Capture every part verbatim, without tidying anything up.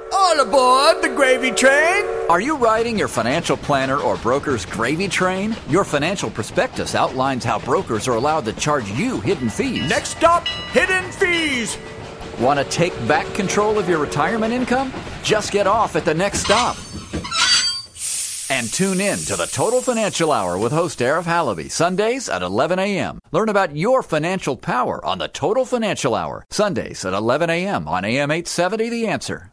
All aboard the gravy train! Are you riding your financial planner or broker's gravy train? Your financial prospectus outlines how brokers are allowed to charge you hidden fees. Next stop, hidden fees! Want to take back control of your retirement income? Just get off at the next stop. And tune in to the Total Financial Hour with host Arif Halaby, Sundays at eleven a.m. Learn about your financial power on the Total Financial Hour, Sundays at eleven a.m. on A M eight seventy The Answer.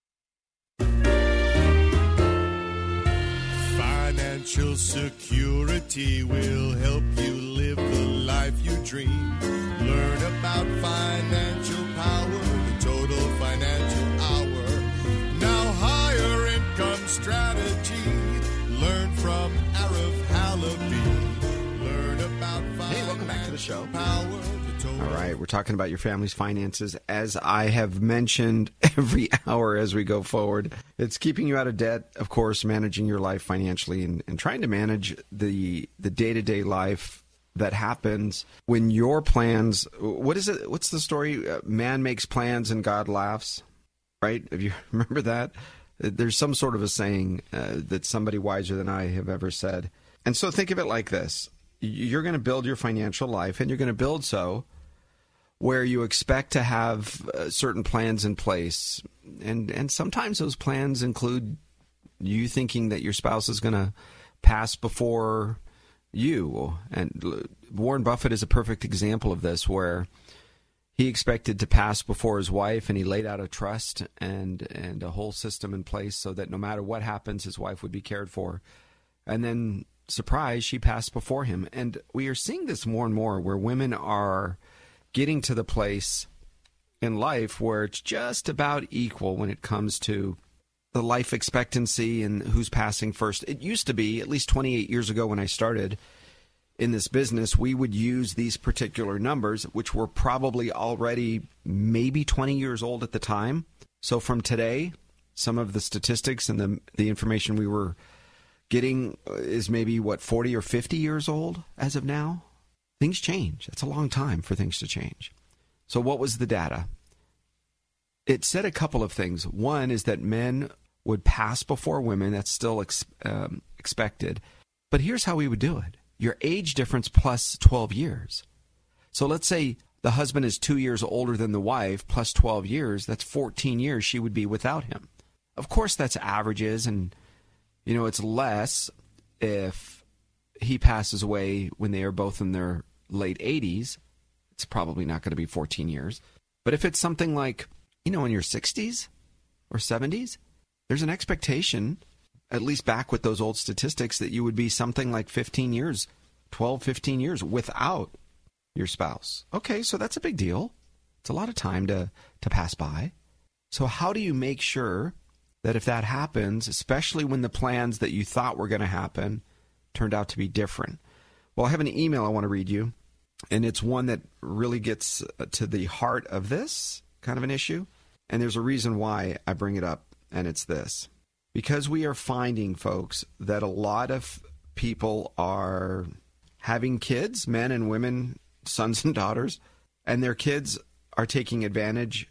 Financial security will help you live the life you dream. Learn about financial power, the Total Financial Hour. Now higher income strategy. Learn from Arif Halaby. Learn about financial Hey, welcome back to the show. Power, the total All right, we're talking about your family's finances. As I have mentioned every hour as we go forward, it's keeping you out of debt, of course, managing your life financially, and, and trying to manage the the day-to-day life that happens when your plans, what is it? What's the story? Uh, man makes plans and God laughs, right? If you remember that? There's some sort of a saying uh, that somebody wiser than I have ever said. And so think of it like this. You're going to build your financial life, and you're going to build so where you expect to have uh, certain plans in place. And, and sometimes those plans include you thinking that your spouse is going to pass before you. And Warren Buffett is a perfect example of this, where he expected to pass before his wife, and he laid out a trust and and a whole system in place so that no matter what happens, his wife would be cared for. And then, surprise, she passed before him. And we are seeing this more and more, where women are getting to the place in life where it's just about equal when it comes to the life expectancy and who's passing first. It used to be, at least twenty-eight years ago when I started in this business, we would use these particular numbers, which were probably already maybe twenty years old at the time. So from today, some of the statistics and the the information we were getting is maybe, what, forty or fifty years old as of now? Things change. That's a long time for things to change. So what was the data? It said a couple of things. One is that men would pass before women. That's still ex- um, expected. But here's how we would do it. Your age difference plus twelve years. So let's say the husband is two years older than the wife, plus twelve years. That's fourteen years she would be without him. Of course, that's averages, and, you know, it's less if he passes away when they are both in their late eighties. It's probably not going to be fourteen years. But if it's something like, you know, in your sixties or seventies, there's an expectation, at least back with those old statistics, that you would be something like fifteen years, twelve, fifteen years without your spouse. Okay, so that's a big deal. It's a lot of time to, to pass by. So how do you make sure that if that happens, especially when the plans that you thought were going to happen turned out to be different? Well, I have an email I want to read you, and it's one that really gets to the heart of this kind of an issue. And there's a reason why I bring it up, and it's this. Because we are finding, folks, that a lot of people are having kids, men and women, sons and daughters, and their kids are taking advantage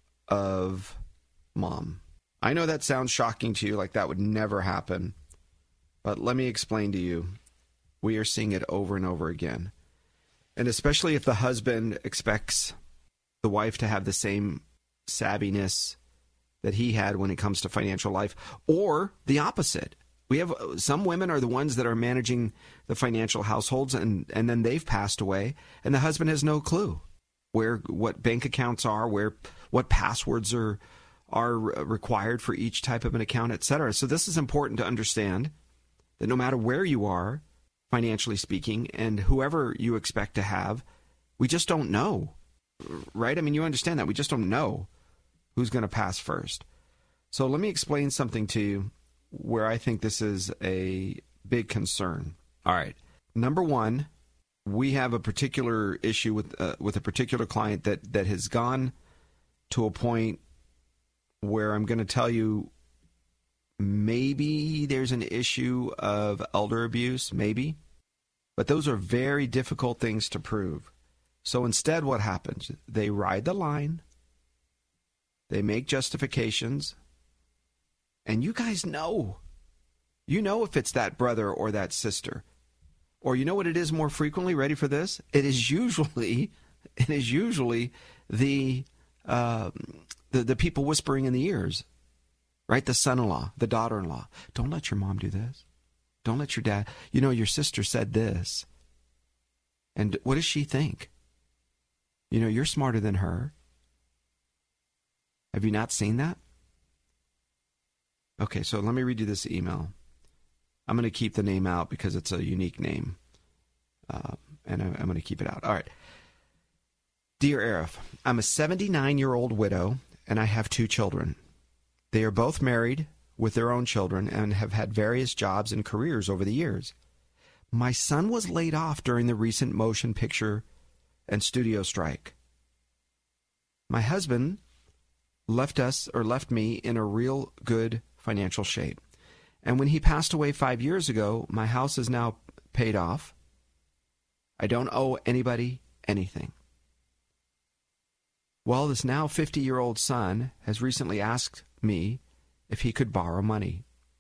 of mom. I know that sounds shocking to you, like that would never happen. But let me explain to you. We are seeing it over and over again. And especially if the husband expects the wife to have the same savviness that he had when it comes to financial life, or the opposite. We have some women are the ones that are managing the financial households, and, and then they've passed away, and the husband has no clue where what bank accounts are, where what passwords are are required for each type of an account, et cetera. So this is important to understand, that no matter where you are, financially speaking, and whoever you expect to have, we just don't know, right? I mean, you understand that. We just don't know who's going to pass first. So let me explain something to you where I think this is a big concern. All right. Number one, we have a particular issue with uh, with a particular client that, that has gone to a point where I'm going to tell you maybe there's an issue of elder abuse, maybe. But those are very difficult things to prove. So instead, what happens? They ride the line. They make justifications. And you guys know. You know if it's that brother or that sister. Or you know what it is more frequently? Ready for this? It is usually, it is usually the, uh, the, the people whispering in the ears. Right? The son-in-law, the daughter-in-law. Don't let your mom do this. Don't let your dad. You know, your sister said this. And what does she think? You know, you're smarter than her. Have you not seen that? Okay, so let me read you this email. I'm going to keep the name out because it's a unique name. Uh, and I, I'm going to keep it out. All right. Dear Arif, I'm a seventy-nine-year-old widow, and I have two children. They are both married with their own children and have had various jobs and careers over the years. My son was laid off during the recent motion picture and studio strike. My husband left us or left me in a real good financial shape. And when he passed away five years ago, my house is now paid off. I don't owe anybody anything. Well, this now fifty-year-old son has recently asked me if he could borrow money.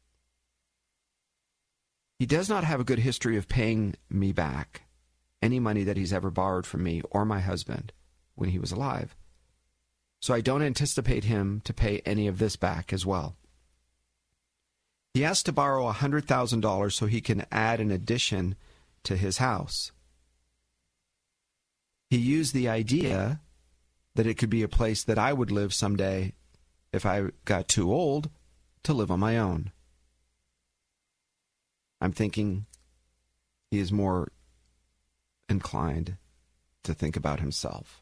He does not have a good history of paying me back any money that he's ever borrowed from me or my husband when he was alive. So I don't anticipate him to pay any of this back as well. He asked to borrow one hundred thousand dollars so he can add an addition to his house. He used the idea that it could be a place that I would live someday if I got too old to live on my own. I'm thinking he is more inclined to think about himself.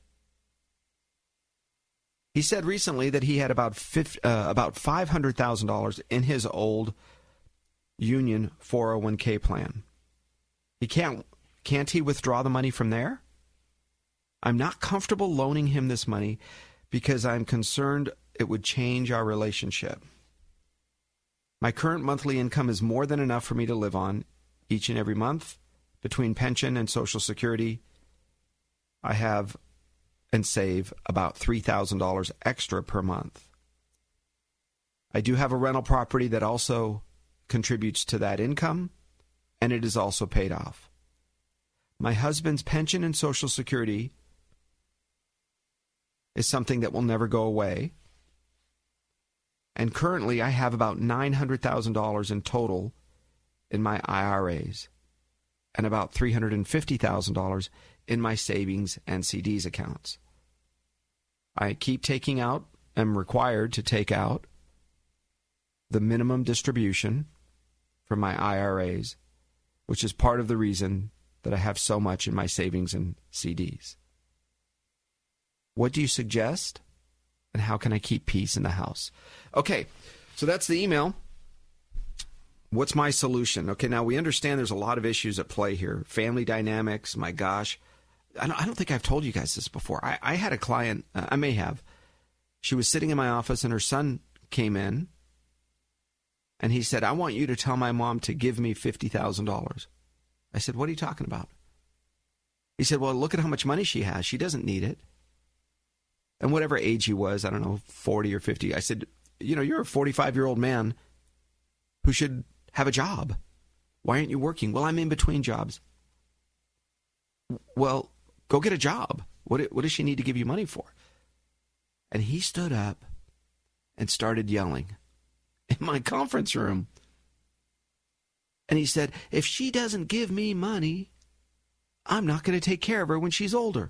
He said recently that he had about fifty, uh, about five hundred thousand dollars in his old union four oh one k plan. He can't, can't he withdraw the money from there? I'm not comfortable loaning him this money because I'm concerned it would change our relationship. My current monthly income is more than enough for me to live on each and every month. Between pension and Social Security, I have and save about three thousand dollars extra per month. I do have a rental property that also contributes to that income, and it is also paid off. My husband's pension and Social Security is something that will never go away. And currently, I have about nine hundred thousand dollars in total in my I R As and about three hundred fifty thousand dollars in my savings and C Ds accounts. I keep taking out, am required to take out the minimum distribution from my I R As, which is part of the reason that I have so much in my savings and C Ds. What do you suggest? And how can I keep peace in the house? Okay, so that's the email. What's my solution? Okay, now we understand there's a lot of issues at play here. Family dynamics, my gosh. I don't, I don't think I've told you guys this before. I, I had a client, uh, I may have. She was sitting in my office and her son came in and he said, I want you to tell my mom to give me fifty thousand dollars. I said, what are you talking about? He said, well, look at how much money she has. She doesn't need it. And whatever age he was, I don't know, forty or fifty, I said, you know, you're a forty-five-year-old man who should have a job. Why aren't you working? Well, I'm in between jobs. Well, go get a job. What, what does she need to give you money for? And he stood up and started yelling in my conference room. And he said, if she doesn't give me money, I'm not going to take care of her when she's older.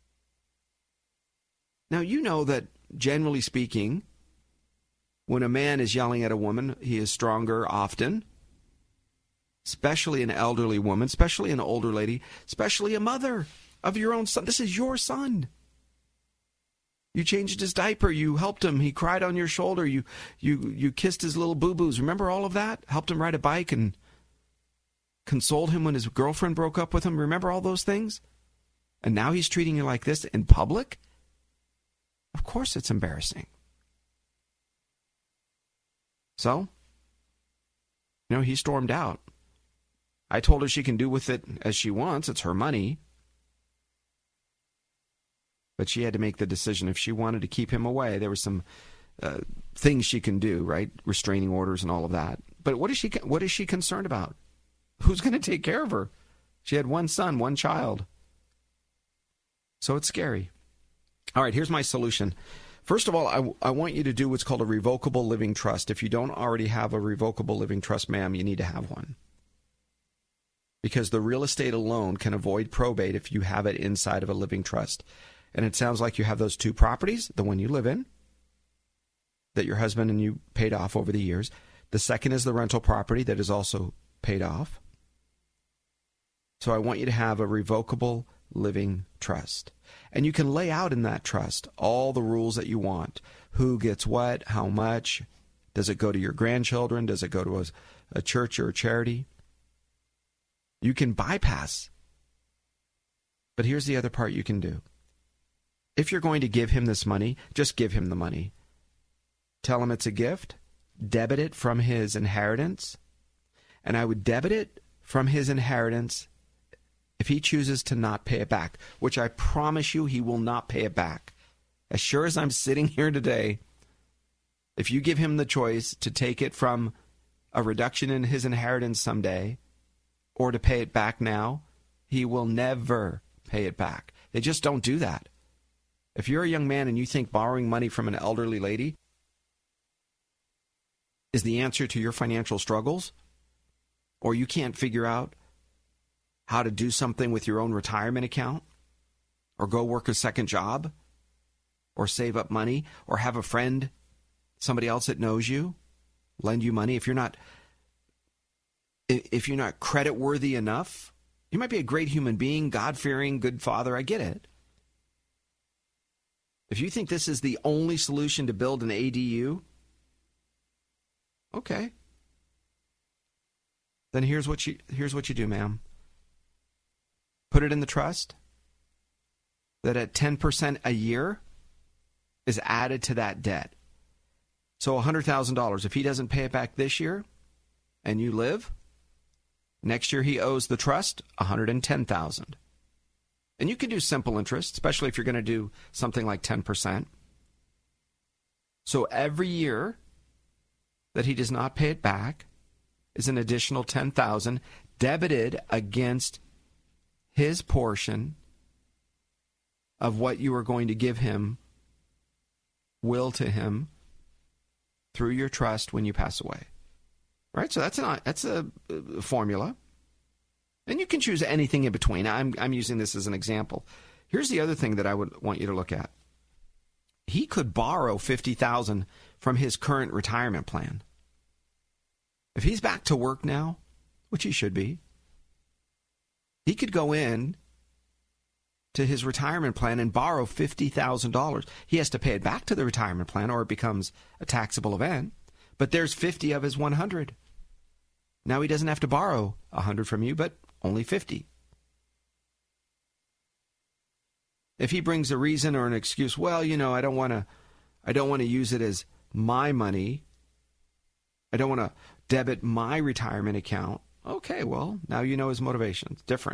Now, you know that, generally speaking, when a man is yelling at a woman, he is stronger often, especially an elderly woman, especially an older lady, especially a mother of your own son. This is your son. You changed his diaper. You helped him. He cried on your shoulder. You you you kissed his little boo-boos. Remember all of that? Helped him ride a bike and consoled him when his girlfriend broke up with him. Remember all those things? And now he's treating you like this in public? Of course it's embarrassing. So, you know, he stormed out. I told her she can do with it as she wants. It's her money. But she had to make the decision if she wanted to keep him away. There was some uh, things she can do, right? Restraining orders and all of that. But what is she what is she concerned about? Who's going to take care of her? She had one son, one child. So it's scary. All right, here's my solution. First of all, I, I want you to do what's called a revocable living trust. If you don't already have a revocable living trust, ma'am, you need to have one. Because the real estate alone can avoid probate if you have it inside of a living trust. And it sounds like you have those two properties, the one you live in, that your husband and you paid off over the years. The second is the rental property that is also paid off. So I want you to have a revocable living trust. And you can lay out in that trust all the rules that you want. Who gets what, how much, does it go to your grandchildren, does it go to a, a church or a charity? You can bypass. But here's the other part you can do. If you're going to give him this money, just give him the money. Tell him it's a gift, debit it from his inheritance, and I would debit it from his inheritance if he chooses to not pay it back, which I promise you he will not pay it back. As sure as I'm sitting here today, if you give him the choice to take it from a reduction in his inheritance someday or to pay it back now, he will never pay it back. They just don't do that. If you're a young man and you think borrowing money from an elderly lady is the answer to your financial struggles, or you can't figure out how to do something with your own retirement account, or go work a second job, or save up money, or have a friend, somebody else that knows you, lend you money. If you're not, if you're not credit worthy enough, you might be a great human being, God-fearing, good father. I get it. If you think this is the only solution to build an A D U, okay. Then here's what you here's what you do, ma'am. Put it in the trust that at ten percent a year is added to that debt. So one hundred thousand dollars, if he doesn't pay it back this year and you live, next year he owes the trust one hundred ten thousand dollars. And you can do simple interest, especially if you're going to do something like ten percent. So every year that he does not pay it back is an additional ten thousand dollars debited against his portion of what you are going to give him, will to him, through your trust when you pass away. Right? So that's a, that's a formula. And you can choose anything in between. I'm, I'm using this as an example. Here's the other thing that I would want you to look at. He could borrow fifty thousand dollars from his current retirement plan. If he's back to work now, which he should be, he could go in to his retirement plan and borrow fifty thousand dollars. He has to pay it back to the retirement plan or it becomes a taxable event. But there's fifty of his one hundred. Now he doesn't have to borrow one hundred from you, but only fifty. If he brings a reason or an excuse, well, you know, I don't want to I don't want to use it as my money. I don't want to debit my retirement account. Okay, well, now you know his motivation. It's different.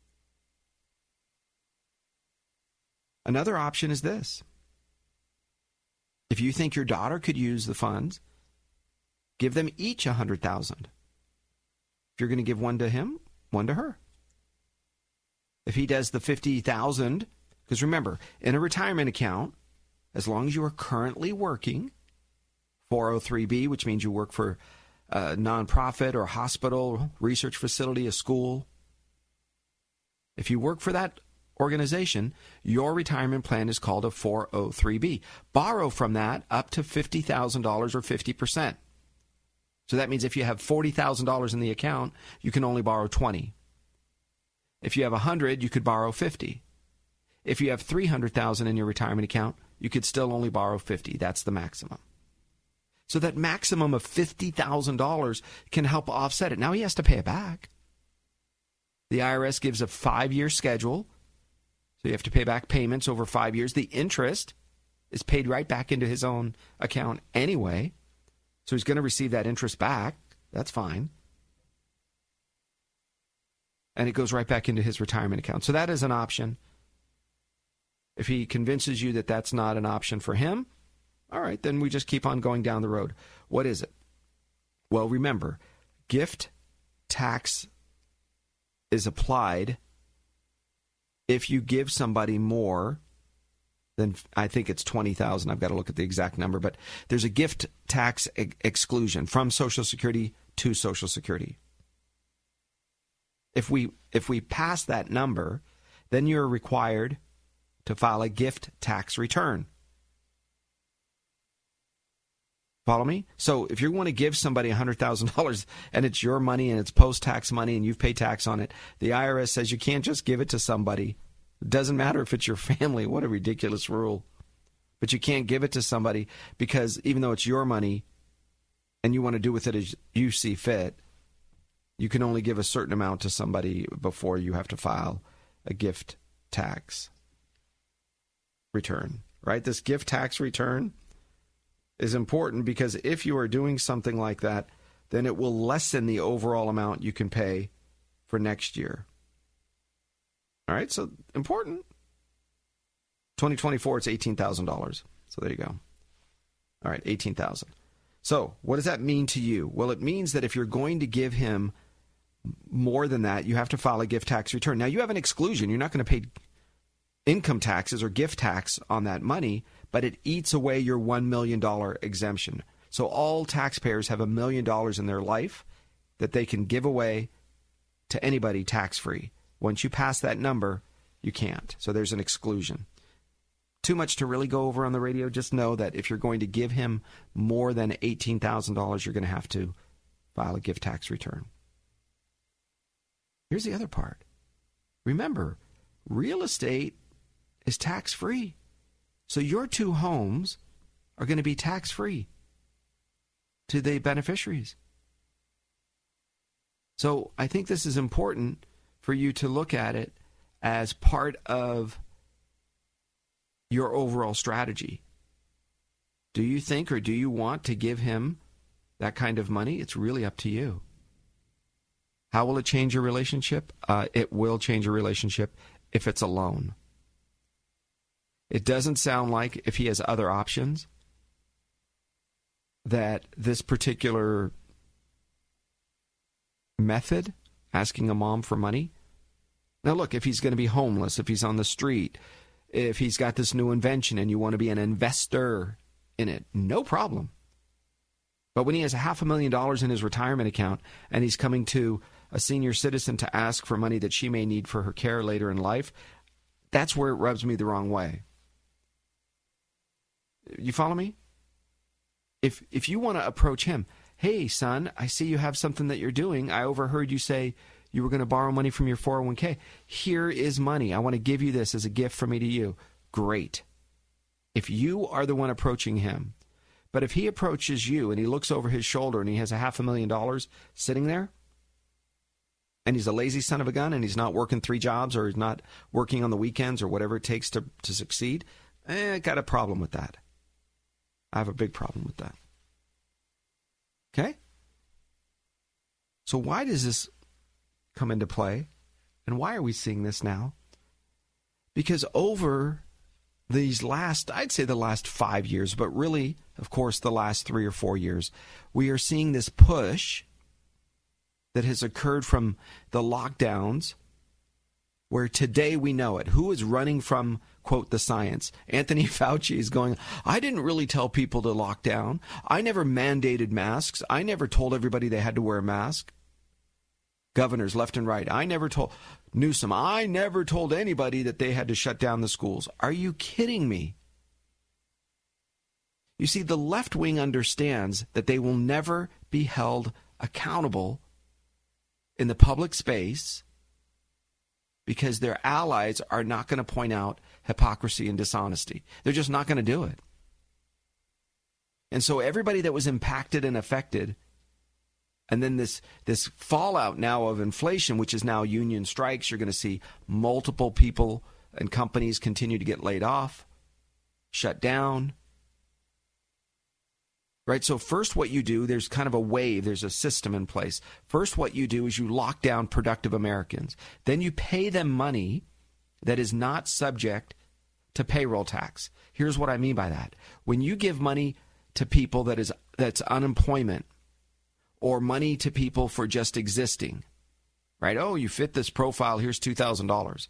Another option is this. If you think your daughter could use the funds, give them each one hundred thousand dollars. If you're going to give one to him, one to her. If he does the fifty thousand dollars, because remember, in a retirement account, as long as you are currently working, four oh three B, which means you work for a nonprofit or a hospital, research facility, a school. If you work for that organization, your retirement plan is called a four oh three B. Borrow from that up to fifty thousand dollars or fifty percent. So that means if you have forty thousand dollars in the account, you can only borrow twenty. If you have one hundred, you could borrow fifty. If you have three hundred thousand in your retirement account, you could still only borrow fifty. That's the maximum. So that maximum of fifty thousand dollars can help offset it. Now he has to pay it back. The I R S gives a five-year schedule. So you have to pay back payments over five years. The interest is paid right back into his own account anyway. So he's going to receive that interest back. That's fine. And it goes right back into his retirement account. So that is an option. If he convinces you that that's not an option for him, All right, then we just keep on going down the road. What is it? Well, remember, gift tax is applied if you give somebody more than, I think it's twenty thousand dollars. I've got to look at the exact number, but there's a gift tax ex- exclusion from Social Security to Social Security. If we if we pass that number, then you're required to file a gift tax return. Follow me? So if you want to give somebody one hundred thousand dollars and it's your money and it's post-tax money and you've paid tax on it, the I R S says you can't just give it to somebody. It doesn't matter if it's your family. What a ridiculous rule. But you can't give it to somebody because even though it's your money and you want to do with it as you see fit, you can only give a certain amount to somebody before you have to file a gift tax return, right? This gift tax return is important because if you are doing something like that, then it will lessen the overall amount you can pay for next year. All right, so important. twenty twenty-four, it's eighteen thousand dollars. So there you go. All right, eighteen thousand dollars. So what does that mean to you? Well, it means that if you're going to give him more than that, you have to file a gift tax return. Now, you have an exclusion. You're not going to pay income taxes or gift tax on that money, but it eats away your one million dollars exemption. So all taxpayers have a million dollars in their life that they can give away to anybody tax-free. Once you pass that number, you can't. So there's an exclusion. Too much to really go over on the radio. Just know that if you're going to give him more than eighteen thousand dollars, you're going to have to file a gift tax return. Here's the other part. Remember, real estate is tax-free. So your two homes are going to be tax-free to the beneficiaries. So I think this is important for you to look at it as part of your overall strategy. Do you think or do you want to give him that kind of money? It's really up to you. How will it change your relationship? Uh, it will change your relationship if it's a loan. It doesn't sound like, if he has other options, that this particular method, asking a mom for money. Now look, if he's going to be homeless, if he's on the street, if he's got this new invention and you want to be an investor in it, no problem. But when he has a half a million dollars in his retirement account and he's coming to a senior citizen to ask for money that she may need for her care later in life, that's where it rubs me the wrong way. You follow me? If if you want to approach him, hey, son, I see you have something that you're doing. I overheard you say you were going to borrow money from your four oh one k. Here is money. I want to give you this as a gift from me to you. Great. If you are the one approaching him, but if he approaches you and he looks over his shoulder and he has a half a million dollars sitting there, and he's a lazy son of a gun and he's not working three jobs or he's not working on the weekends or whatever it takes to, to succeed, eh, I got a problem with that. I have a big problem with that. Okay? So why does this come into play? And why are we seeing this now? Because over these last, I'd say the last five years, but really, of course, the last three or four years, we are seeing this push that has occurred from the lockdowns, where today we know it. Who is running from, quote, the science? Anthony Fauci is going, I didn't really tell people to lock down. I never mandated masks. I never told everybody they had to wear a mask. Governors left and right. I never told Newsom. I never told anybody that they had to shut down the schools. Are you kidding me? You see, the left wing understands that they will never be held accountable in the public space because their allies are not going to point out hypocrisy and dishonesty. They're just not going to do it. And so everybody that was impacted and affected, and then this this fallout now of inflation, which is now union strikes, you're going to see multiple people and companies continue to get laid off, shut down. Right, so first what you do, there's kind of a wave, there's a system in place. First what you do is you lock down productive Americans. Then you pay them money that is not subject to payroll tax. Here's what I mean by that. When you give money to people that is that's unemployment, or money to people for just existing, right? Oh, you fit this profile, here's two thousand dollars.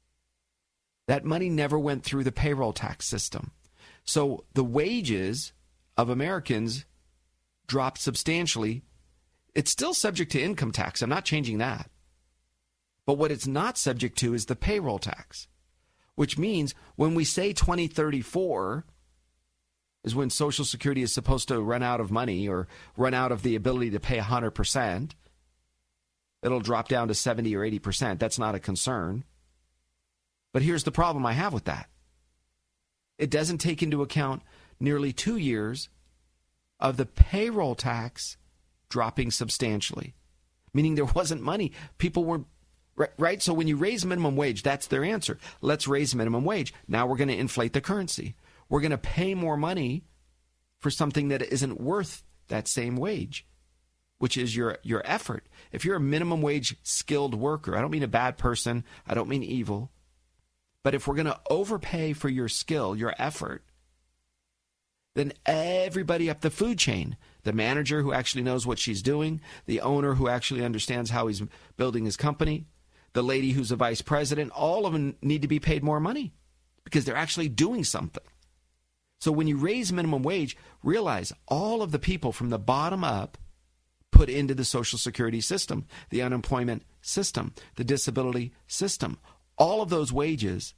That money never went through the payroll tax system. So the wages of Americans dropped substantially. It's still subject to income tax. I'm not changing that. But what it's not subject to is the payroll tax, which means when we say twenty thirty-four is when Social Security is supposed to run out of money or run out of the ability to pay one hundred percent, it'll drop down to seventy or eighty percent. That's not a concern. But here's the problem I have with that. It doesn't take into account nearly two years of the payroll tax dropping substantially, meaning there wasn't money. People were, right? So when you raise minimum wage, that's their answer. Let's raise minimum wage. Now we're going to inflate the currency. We're going to pay more money for something that isn't worth that same wage, which is your, your effort. If you're a minimum wage skilled worker, I don't mean a bad person, I don't mean evil, but if we're going to overpay for your skill, your effort, then everybody up the food chain, the manager who actually knows what she's doing, the owner who actually understands how he's building his company, the lady who's a vice president, all of them need to be paid more money because they're actually doing something. So when you raise minimum wage, realize all of the people from the bottom up put into the Social Security system, the unemployment system, the disability system, all of those wages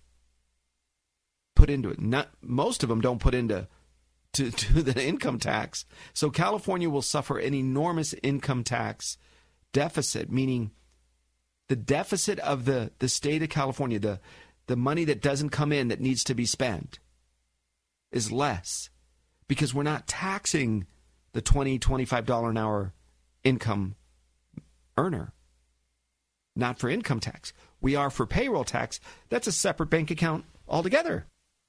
put into it. Not, most of them don't put into to, to the income tax. So California will suffer an enormous income tax deficit, meaning the deficit of the, the state of California, the, the money that doesn't come in that needs to be spent, is less because we're not taxing the twenty dollars, twenty-five dollars an hour income earner. Not for income tax. We are for payroll tax. That's a separate bank account altogether.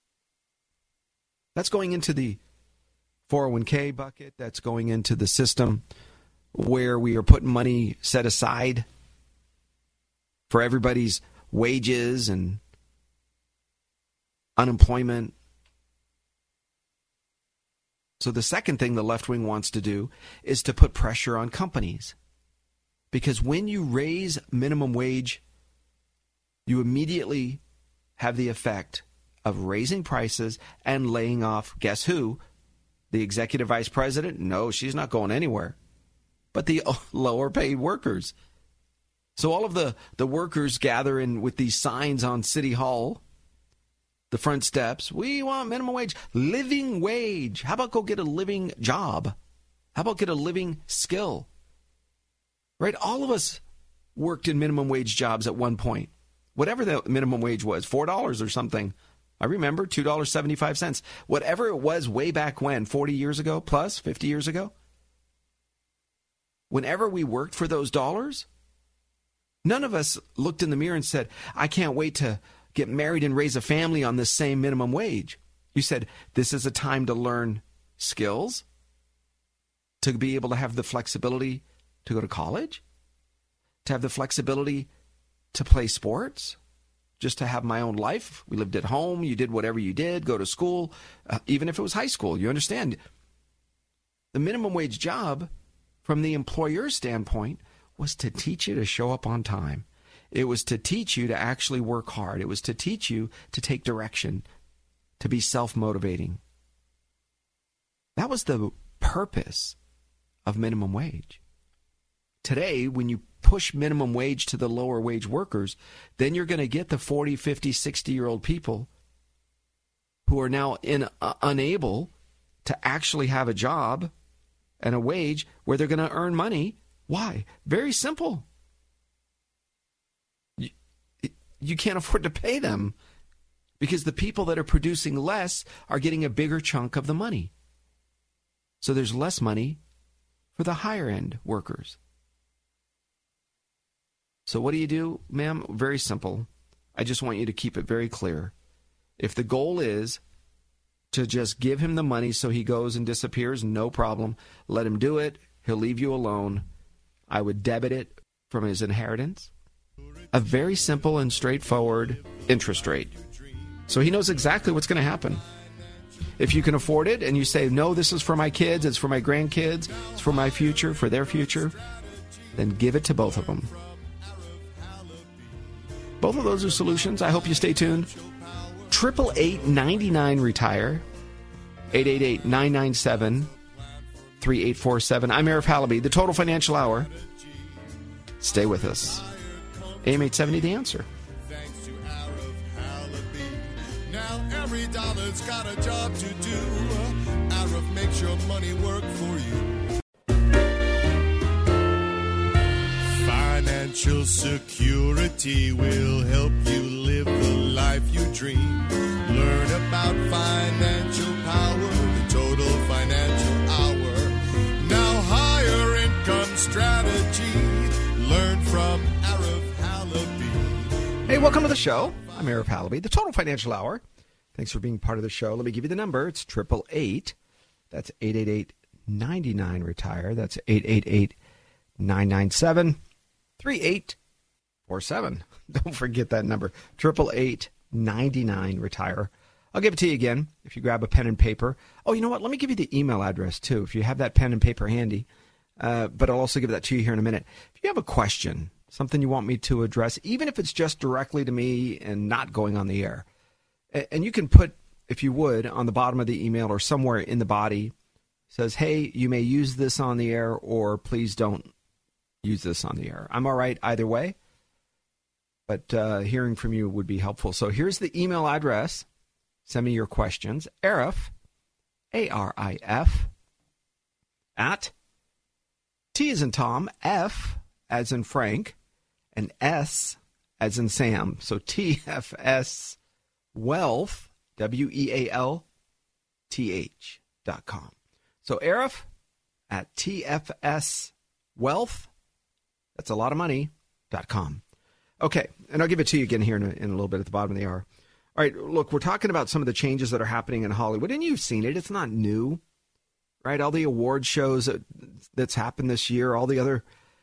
That's going into the four oh one k bucket. That's going into the system where we are putting money set aside for everybody's wages and unemployment. So the second thing the left wing wants to do is to put pressure on companies. Because when you raise minimum wage, you immediately have the effect of raising prices and laying off, guess who? The executive vice president? No, she's not going anywhere. But the lower paid workers. So all of the, the workers gather in with these signs on City Hall, the front steps. We want minimum wage, living wage. How about go get a living job? How about get a living skill? Right? All of us worked in minimum wage jobs at one point. Whatever the minimum wage was, four dollars or something. I remember two dollars and seventy-five cents. Whatever it was way back when, forty years ago, plus fifty years ago. Whenever we worked for those dollars, none of us looked in the mirror and said, I can't wait to get married and raise a family on this same minimum wage. You said, this is a time to learn skills, to be able to have the flexibility to go to college, to have the flexibility to play sports, just to have my own life. We lived at home. You did whatever you did, go to school, uh, even if it was high school. You understand? The minimum wage job, from the employer's standpoint, was to teach you to show up on time. It was to teach you to actually work hard. It was to teach you to take direction, to be self-motivating. That was the purpose of minimum wage. Today, when you push minimum wage to the lower wage workers, then you're going to get the forty, fifty, sixty-year-old people who are now in, uh, unable to actually have a job and a wage where they're going to earn money. Why? Very simple. You, you can't afford to pay them because the people that are producing less are getting a bigger chunk of the money. So there's less money for the higher end workers. So what do you do, ma'am? Very simple. I just want you to keep it very clear. If the goal is to just give him the money so he goes and disappears, no problem. Let him do it. He'll leave you alone. I would debit it from his inheritance. A very simple and straightforward interest rate. So he knows exactly what's going to happen. If you can afford it and you say, no, this is for my kids, it's for my grandkids, it's for my future, for their future, then give it to both of them. Both of those are solutions. I hope you stay tuned. eight eight eight, nine nine, retire. eight eight eight, nine nine seven, three eight four seven. I'm Arif Halaby, the Total Financial Hour. Stay with us. A M eight seventy, The Answer. Thanks to Arif Halaby. Now every dollar's got a job to do. Arif makes your money work for you. Financial security will help you live the life you dream. Learn about financial power, the Total Financial Hour. Now higher income strategy. Learn from Arif Halaby. Hey, welcome to the show. I'm Arif Halaby, the Total Financial Hour. Thanks for being part of the show. Let me give you the number. It's eight eight eight. That's eight eight eight, nine nine, retire. That's eight eight eight, nine nine seven, three eight four seven. Don't forget that number. eight eight eight, nine nine, retire. I'll give it to you again if you grab a pen and paper. Oh, you know what? Let me give you the email address, too, if you have that pen and paper handy. Uh, but I'll also give that to you here in a minute. If you have a question, something you want me to address, even if it's just directly to me and not going on the air, and you can put, if you would, on the bottom of the email or somewhere in the body, says, hey, you may use this on the air, or please don't use this on the air. I'm all right either way, but uh, hearing from you would be helpful. So here's the email address. Send me your questions. Arif, A R I F, at T as in Tom, F as in Frank, and S as in Sam. So T F S Wealth, W E A L T H dot com. So Arif at T F S Wealth, that's a lot of money, dot com. Okay, and I'll give it to you again here in a, in a little bit at the bottom of the hour. All right, look, we're talking about some of the changes that are happening in Hollywood, and you've seen it. It's not new, right? All the award shows that, that's happened this year, all the other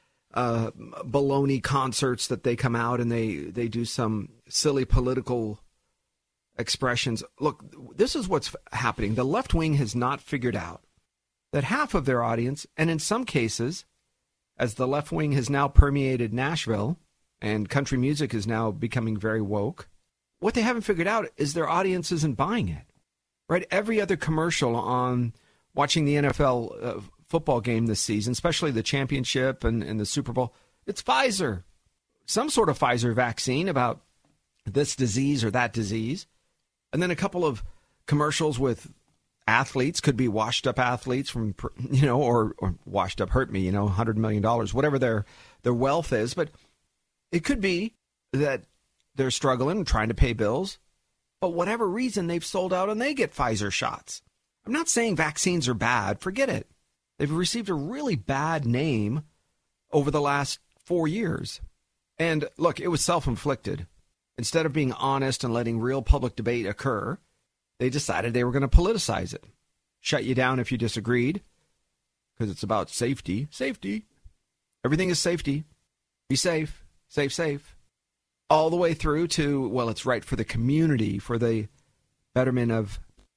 uh, baloney concerts that they come out and they, they do some silly political expressions. Look, this is what's happening. The left wing has not figured out that half of their audience, and in some cases, as the left wing has now permeated Nashville and country music is now becoming very woke, what they haven't figured out is their audience isn't buying it, right? Every other commercial on watching the N F L uh, football game this season, especially the championship and, and the Super Bowl, it's Pfizer, some sort of Pfizer vaccine about this disease or that disease. And then a couple of commercials with athletes, could be washed up athletes from, you know, or, or washed up hurt me, you know, one hundred million dollars, whatever their, their wealth is. But it could be that they're struggling and trying to pay bills, but whatever reason, they've sold out and they get Pfizer shots. I'm not saying vaccines are bad. Forget it. They've received a really bad name over the last four years. And look, it was self-inflicted. Instead of being honest and letting real public debate occur, they decided they were going to politicize it. Shut you down if you disagreed, because it's about safety. Safety. Everything is safety. Be safe. Safe, safe. All the way through to, well, it's right for the community, for the betterment of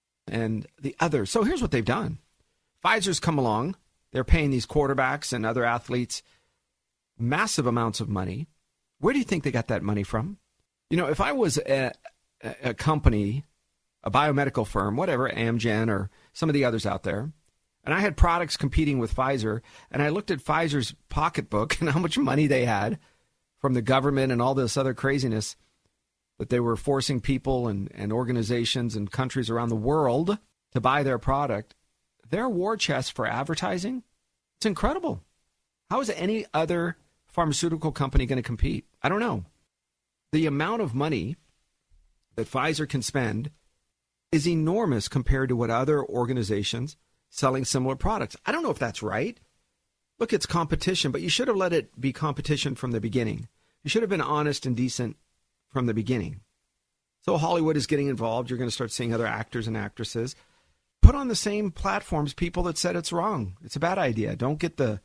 and the others. So here's what they've done. Pfizer's come along. They're paying these quarterbacks and other athletes massive amounts of money. Where do you think they got that money from? You know, if I was a, a company, a biomedical firm, whatever, Amgen or some of the others out there, and I had products competing with Pfizer, and I looked at Pfizer's pocketbook and how much money they had from the government and all this other craziness that they were forcing people and, and organizations and countries around the world to buy their product, their war chest for advertising, it's incredible. How is any other pharmaceutical company going to compete? I don't know. The amount of money that Pfizer can spend is enormous compared to what other organizations selling similar products. I don't know if that's right. Look, it's competition, but you should have let it be competition from the beginning. You should have been honest and decent from the beginning. So Hollywood is getting involved. You're going to start seeing other actors and actresses put on the same platforms people that said it's wrong. It's a bad idea. Don't get the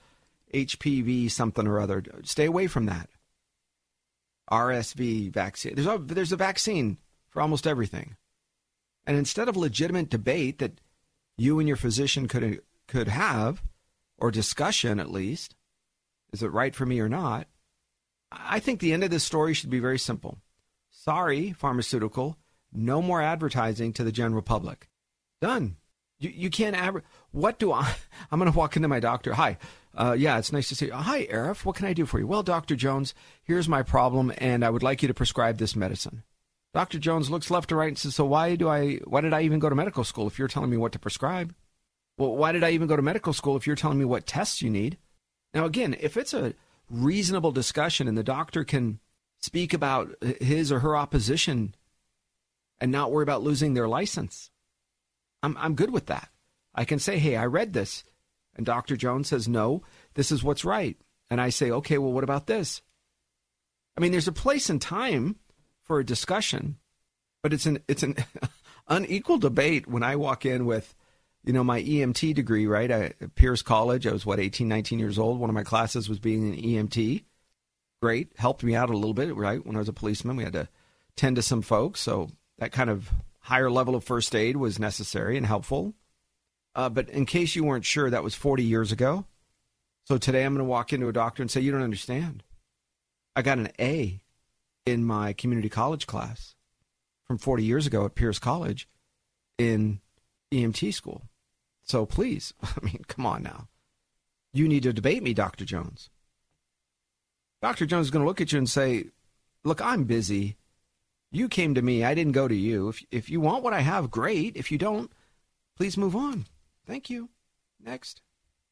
H P V something or other. Stay away from that. R S V vaccine. There's a, there's a vaccine for almost everything. And instead of legitimate debate that you and your physician could could have, or discussion at least, is it right for me or not? I think the end of this story should be very simple. Sorry, pharmaceutical, no more advertising to the general public. Done. You you can't adver- What do I? I'm going to walk into my doctor. Hi. Uh, yeah, it's nice to see you. Hi, Arif. What can I do for you? Well, Doctor Jones, here's my problem, and I would like you to prescribe this medicine. Doctor Jones looks left to right and says, so why do I? Why did I even go to medical school if you're telling me what to prescribe? Well, why did I even go to medical school if you're telling me what tests you need? Now, again, if it's a reasonable discussion and the doctor can speak about his or her opposition and not worry about losing their license, I'm I'm good with that. I can say, hey, I read this. And Doctor Jones says, no, this is what's right. And I say, okay, well, what about this? I mean, there's a place and time for a discussion, but it's an it's an unequal debate when I walk in with, you know, my E M T degree, right? I, at Pierce College, I was, what, eighteen, nineteen years old. One of my classes was being an E M T. Great. Helped me out a little bit, right? When I was a policeman, we had to tend to some folks. So that kind of higher level of first aid was necessary and helpful. Uh, but in case you weren't sure, that was forty years ago. So today I'm going to walk into a doctor and say, you don't understand. I got an A in my community college class from forty years ago at Pierce College in E M T school. So please, I mean, come on now. You need to debate me, Doctor Jones. Doctor Jones is going to look at you and say, look, I'm busy. You came to me. I didn't go to you. If, if you want what I have, great. If you don't, please move on. Thank you. Next.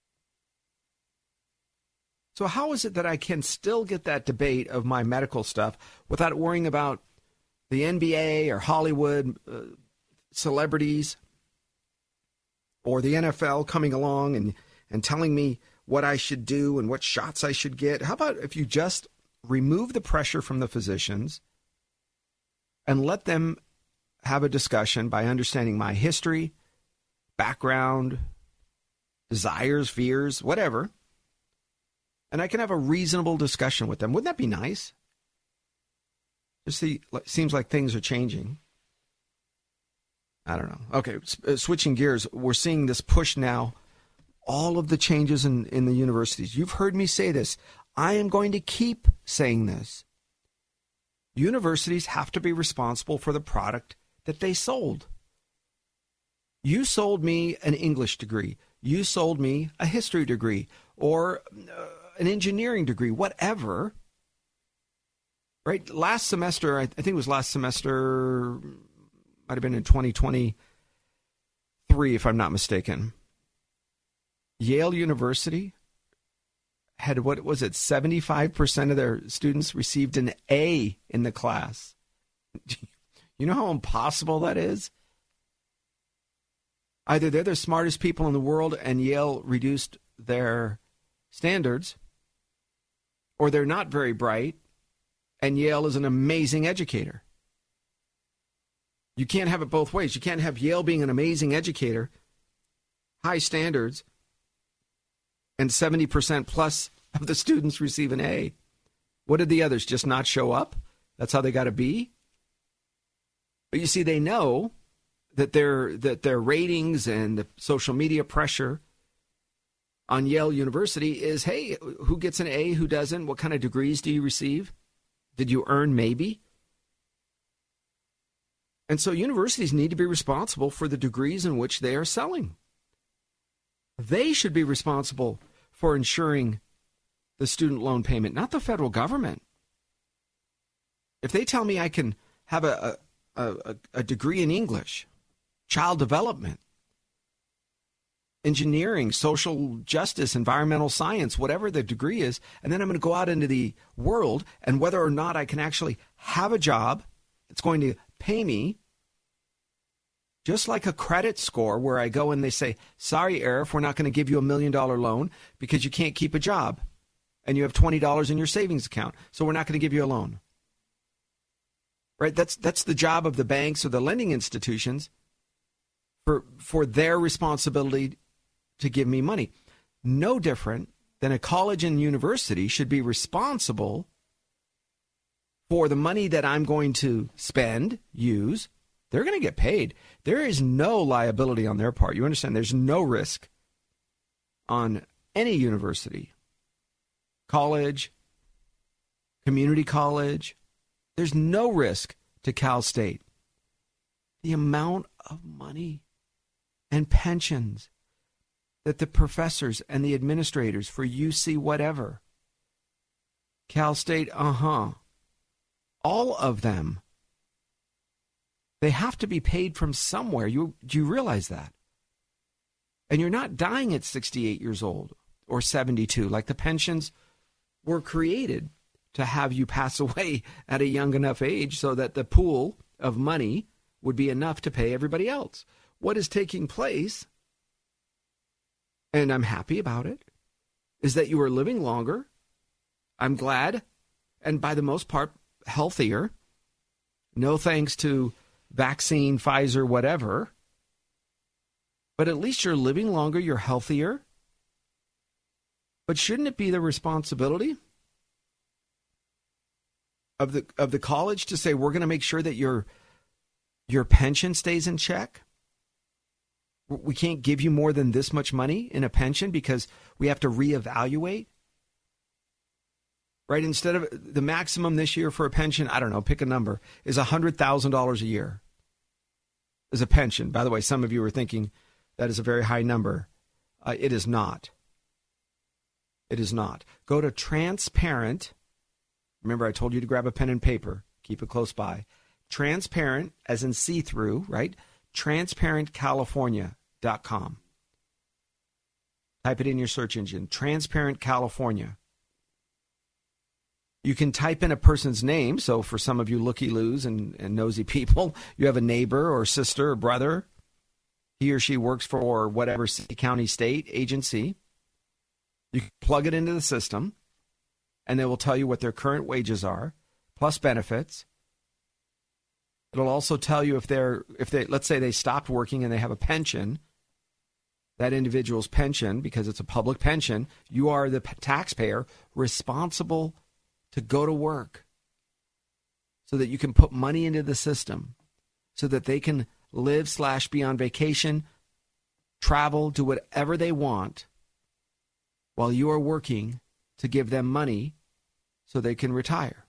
So how is it that I can still get that debate of my medical stuff without worrying about the N B A or Hollywood uh, celebrities or the N F L coming along and, and telling me what I should do and what shots I should get? How about if you just remove the pressure from the physicians and let them have a discussion by understanding my history, background, desires, fears, whatever, and I can have a reasonable discussion with them. Wouldn't that be nice? Just see, it seems like things are changing. I don't know. Okay, uh, switching gears, we're seeing this push now, all of the changes in, in the universities. You've heard me say this. I am going to keep saying this. Universities have to be responsible for the product that they sold. You sold me an English degree. You sold me a history degree or uh, an engineering degree, whatever. Right? Last semester, I, I think it was last semester, might have been in twenty twenty-three, if I'm not mistaken. Yale University had, what was it, seventy-five percent of their students received an A in the class. You know how impossible that is? Either they're the smartest people in the world and Yale reduced their standards, or they're not very bright and Yale is an amazing educator. You can't have it both ways. You can't have Yale being an amazing educator, high standards, and seventy percent plus of the students receive an A. What did the others just not show up? That's how they got a B? But you see, they know that their that their ratings and the social media pressure on Yale University is, hey, who gets an A, who doesn't? What kind of degrees do you receive? Did you earn maybe? And so universities need to be responsible for the degrees in which they are selling. They should be responsible for ensuring the student loan payment, not the federal government. If they tell me I can have a, a, a, a degree in English, child development, engineering, social justice, environmental science, whatever the degree is, and then I'm going to go out into the world, and whether or not I can actually have a job that's going to pay me, just like a credit score where I go and they say, sorry, Arif, we're not going to give you a million dollar loan because you can't keep a job and you have twenty dollars in your savings account, so we're not going to give you a loan. Right? That's that's the job of the banks or the lending institutions for for their responsibility to give me money. No different than a college and university should be responsible for the money that I'm going to spend, use, they're going to get paid. There is no liability on their part. You understand? There's no risk on any university, college, community college. There's no risk to Cal State. The amount of money and pensions that the professors and the administrators for U C whatever, Cal State, uh-huh, all of them, they have to be paid from somewhere. You, do you realize that? And you're not dying at sixty-eight years old or seventy-two. Like the pensions were created to have you pass away at a young enough age so that the pool of money would be enough to pay everybody else. What is taking place, and I'm happy about it, is that you are living longer. I'm glad, and by the most part, healthier. No thanks to vaccine, Pfizer, whatever. But at least you're living longer, you're healthier. But shouldn't it be the responsibility of the of the college to say, we're going to make sure that your your pension stays in check? We can't give you more than this much money in a pension because we have to reevaluate. Right? Instead of the maximum this year for a pension, I don't know, pick a number, is one hundred thousand dollars a year as a pension. By the way, some of you are thinking that is a very high number. Uh, it is not. It is not. Go to Transparent. Remember, I told you to grab a pen and paper. Keep it close by. Transparent, as in see-through, right? transparent california dot com. Type it in your search engine. Transparent California. You can type in a person's name. So for some of you looky-loos and, and nosy people, you have a neighbor or sister or brother. He or she works for whatever city, county, state agency. You can plug it into the system, and they will tell you what their current wages are, plus benefits. It'll also tell you if they're, if they, let's say they stopped working and they have a pension, that individual's pension, because it's a public pension, you are the taxpayer responsible to go to work so that you can put money into the system so that they can live slash be on vacation, travel, do whatever they want while you are working to give them money so they can retire.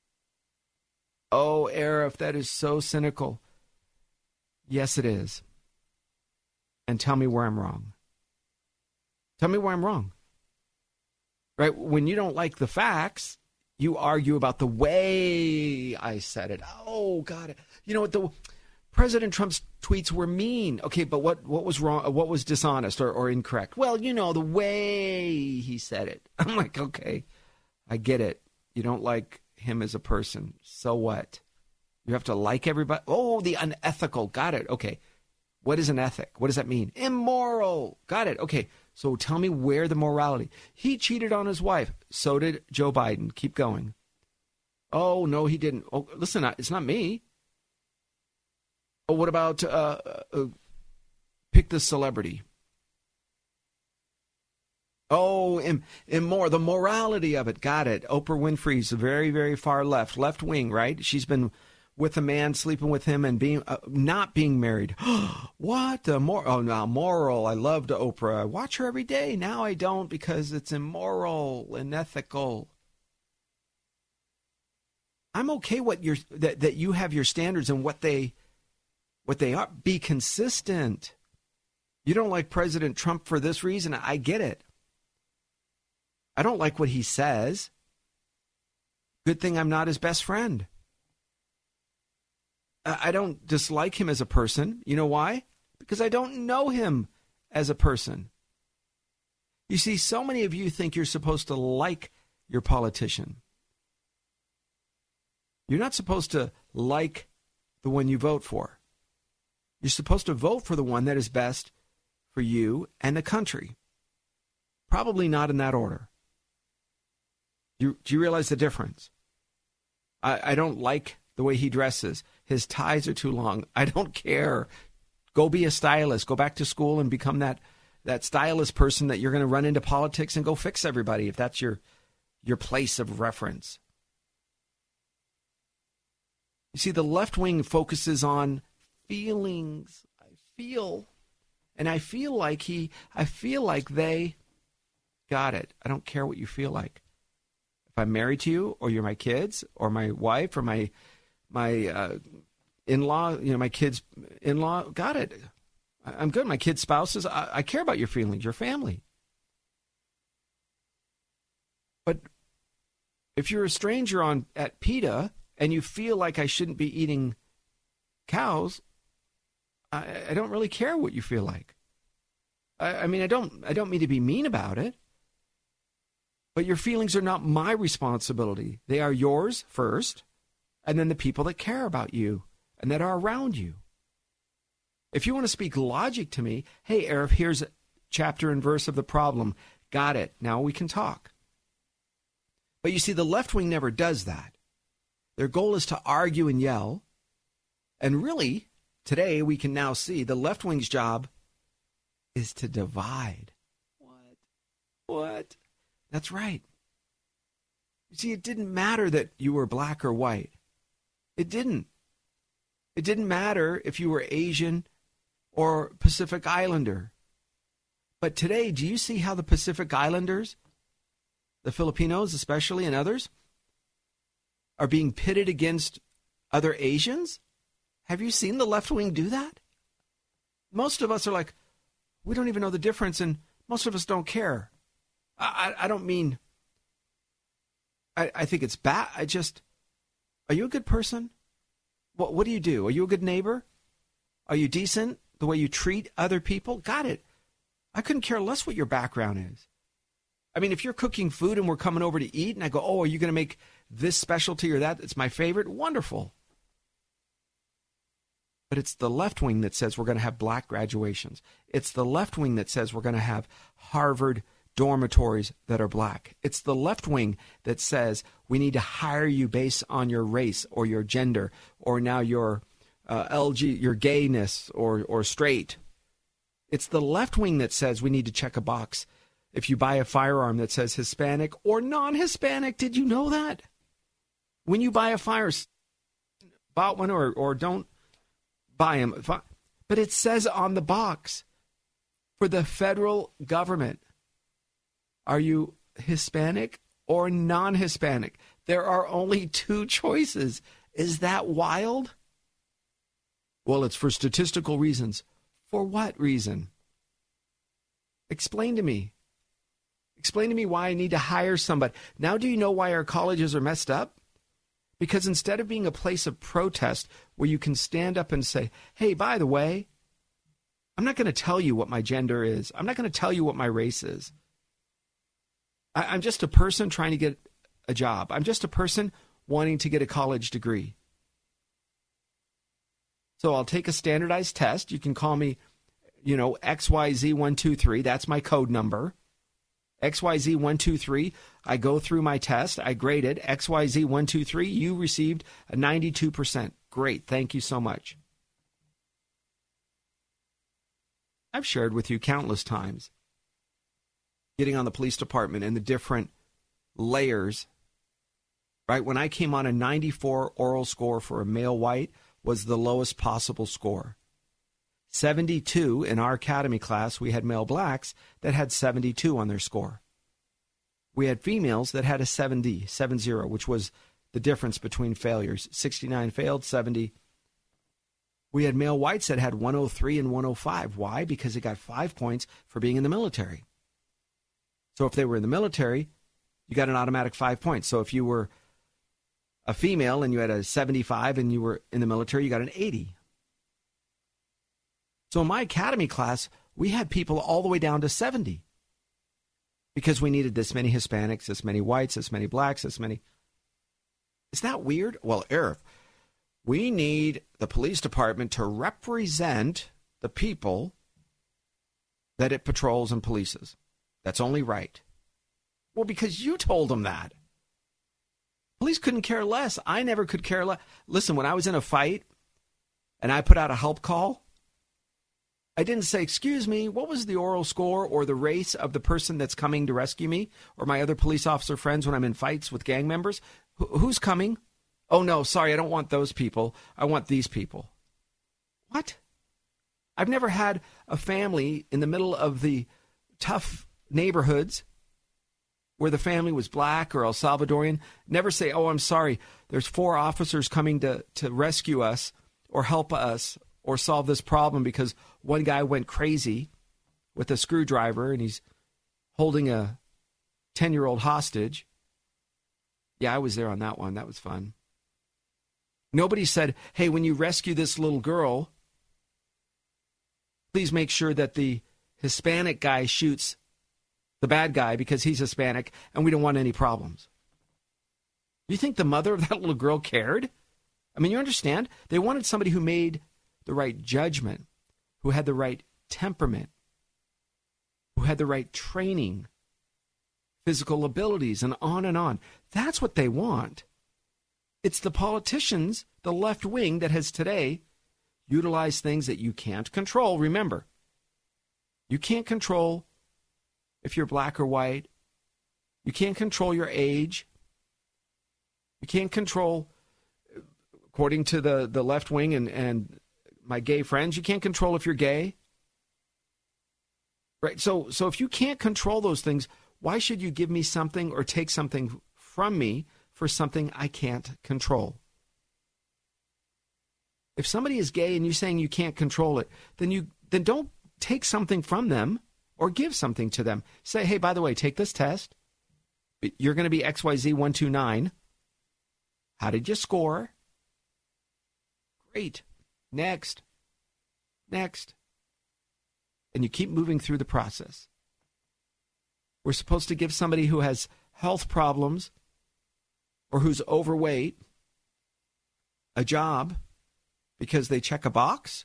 Oh, Arif, that is so cynical. Yes, it is. And tell me where I'm wrong. Tell me where I'm wrong. Right? When you don't like the facts, you argue about the way I said it. Oh, God. You know what? The President Trump's tweets were mean. Okay, but what, what was wrong? What was dishonest or, or incorrect? Well, you know, the way he said it. I'm like, okay, I get it. You don't like him as a person. So what? You have to like everybody. Oh, the unethical. Got it. Okay. What is an ethic? What does that mean? Immoral. Got it. Okay. So tell me where the morality. He cheated on his wife. So did Joe Biden. Keep going. Oh, no, he didn't. Oh, listen, it's not me. Oh, what about uh, uh, pick the celebrity? Oh, and, and more. The morality of it. Got it. Oprah Winfrey's very, very far left. Left wing, right? She's been with a man, sleeping with him, and being uh, not being married. What? The mor- oh, no, moral. I loved Oprah. I watch her every day. Now I don't because it's immoral and ethical. I'm okay what you're, that, that you have your standards and what they what they are. Be consistent. You don't like President Trump for this reason. I get it. I don't like what he says. Good thing I'm not his best friend. I don't dislike him as a person. You know why? Because I don't know him as a person. You see, so many of you think you're supposed to like your politician. You're not supposed to like the one you vote for. You're supposed to vote for the one that is best for you and the country. Probably not in that order. You, do you realize the difference? I, I don't like the way he dresses. His ties are too long. I don't care. Go be a stylist. Go back to school and become that, that stylist person that you're going to run into politics and go fix everybody if that's your, your place of reference. You see, the left wing focuses on feelings. I feel, and I feel like he, I feel like they got it. I don't care what you feel like. If I'm married to you, or you're my kids, or my wife, or my my uh, in-law, you know, my kid's in-law, got it. I'm good. My kids' spouses, I, I care about your feelings, your family. But if you're a stranger on at PETA and you feel like I shouldn't be eating cows, I, I don't really care what you feel like. I, I mean, I don't. I don't mean to be mean about it. But your feelings are not my responsibility. They are yours first, and then the people that care about you and that are around you. If you want to speak logic to me, hey, Arif, here's a chapter and verse of the problem. Got it. Now we can talk. But you see, the left wing never does that. Their goal is to argue and yell. And really, today we can now see the left wing's job is to divide. What? What? That's right. You see, it didn't matter that you were black or white. It didn't. It didn't matter if you were Asian or Pacific Islander. But today, do you see how the Pacific Islanders, the Filipinos especially, and others, are being pitted against other Asians? Have you seen the left wing do that? Most of us are like, we don't even know the difference, and most of us don't care. I, I don't mean, I, I think it's bad. I just, are you a good person? What, what do you do? Are you a good neighbor? Are you decent the way you treat other people? Got it. I couldn't care less what your background is. I mean, if you're cooking food and we're coming over to eat and I go, oh, are you going to make this specialty or that? It's my favorite. Wonderful. But it's the left wing that says we're going to have black graduations. It's the left wing that says we're going to have Harvard dormitories that are black. It's the left wing that says we need to hire you based on your race or your gender or now your uh, L G, your gayness or or straight. It's the left wing that says we need to check a box if you buy a firearm that says Hispanic or non-Hispanic. Did you know that? When you buy a fire, buy one or or don't buy them, but it says on the box for the federal government. Are you Hispanic or non-Hispanic? There are only two choices. Is that wild? Well, it's for statistical reasons. For what reason? Explain to me. Explain to me why I need to hire somebody. Now do you know why our colleges are messed up? Because instead of being a place of protest where you can stand up and say, hey, by the way, I'm not going to tell you what my gender is. I'm not going to tell you what my race is. I'm just a person trying to get a job. I'm just a person wanting to get a college degree. So I'll take a standardized test. You can call me, you know, X Y Z one two three. That's my code number. X Y Z one two three. I go through my test. I graded X Y Z one two three. You received a ninety-two percent. Great. Thank you so much. I've shared with you countless times getting on the police department and the different layers, right? When I came on, a ninety-four oral score for a male white was the lowest possible score. seventy-two in our academy class, we had male blacks that had seventy-two on their score. We had females that had a seventy, seven zero, which was the difference between failures. sixty-nine failed, seventy. We had male whites that had one oh three and one oh five. Why? Because they got five points for being in the military. So if they were in the military, you got an automatic five points. So if you were a female and you had a seventy-five and you were in the military, you got an eighty. So in my academy class, we had people all the way down to seventy because we needed this many Hispanics, this many whites, this many blacks, this many. Is that weird? Well, Arif, we need the police department to represent the people that it patrols and polices. That's only right. Well, because you told them that. Police couldn't care less. I never could care less. Listen, when I was in a fight and I put out a help call, I didn't say, excuse me, what was the oral score or the race of the person that's coming to rescue me or my other police officer friends when I'm in fights with gang members? Wh- who's coming? Oh, no, sorry, I don't want those people. I want these people. What? I've never had a family in the middle of the tough neighborhoods where the family was black or El Salvadorian, never say, oh, I'm sorry, there's four officers coming to, to rescue us or help us or solve this problem because one guy went crazy with a screwdriver and he's holding a ten-year-old hostage. Yeah, I was there on that one. That was fun. Nobody said, hey, when you rescue this little girl, please make sure that the Hispanic guy shoots the bad guy because he's Hispanic and we don't want any problems. You think the mother of that little girl cared? I mean, you understand? They wanted somebody who made the right judgment, who had the right temperament, who had the right training, physical abilities, and on and on. That's what they want. It's the politicians, the left wing, that has today utilized things that you can't control. Remember, you can't control if you're black or white. You can't control your age. You can't control, according to the, the left wing and, and my gay friends, you can't control if you're gay. Right? So, so if you can't control those things, why should you give me something or take something from me for something I can't control? If somebody is gay and you're saying you can't control it, then you then don't take something from them or give something to them. Say, hey, by the way, take this test. You're going to be X Y Z one two nine. How did you score? Great. Next. Next. And you keep moving through the process. We're supposed to give somebody who has health problems or who's overweight a job because they check a box?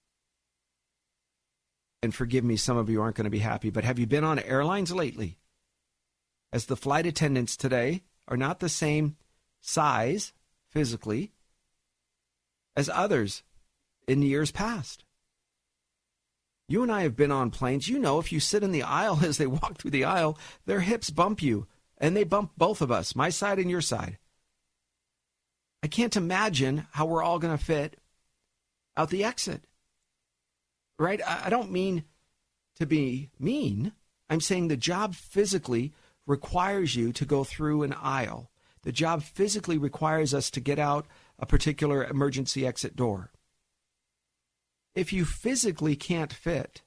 And forgive me, some of you aren't going to be happy, but have you been on airlines lately? As the flight attendants today are not the same size physically as others in years past. You and I have been on planes. You know, if you sit in the aisle as they walk through the aisle, their hips bump you, and they bump both of us, my side and your side. I can't imagine how we're all going to fit out the exit. Right? I don't mean to be mean. I'm saying the job physically requires you to go through an aisle. The job physically requires us to get out a particular emergency exit door. If you physically can't fit,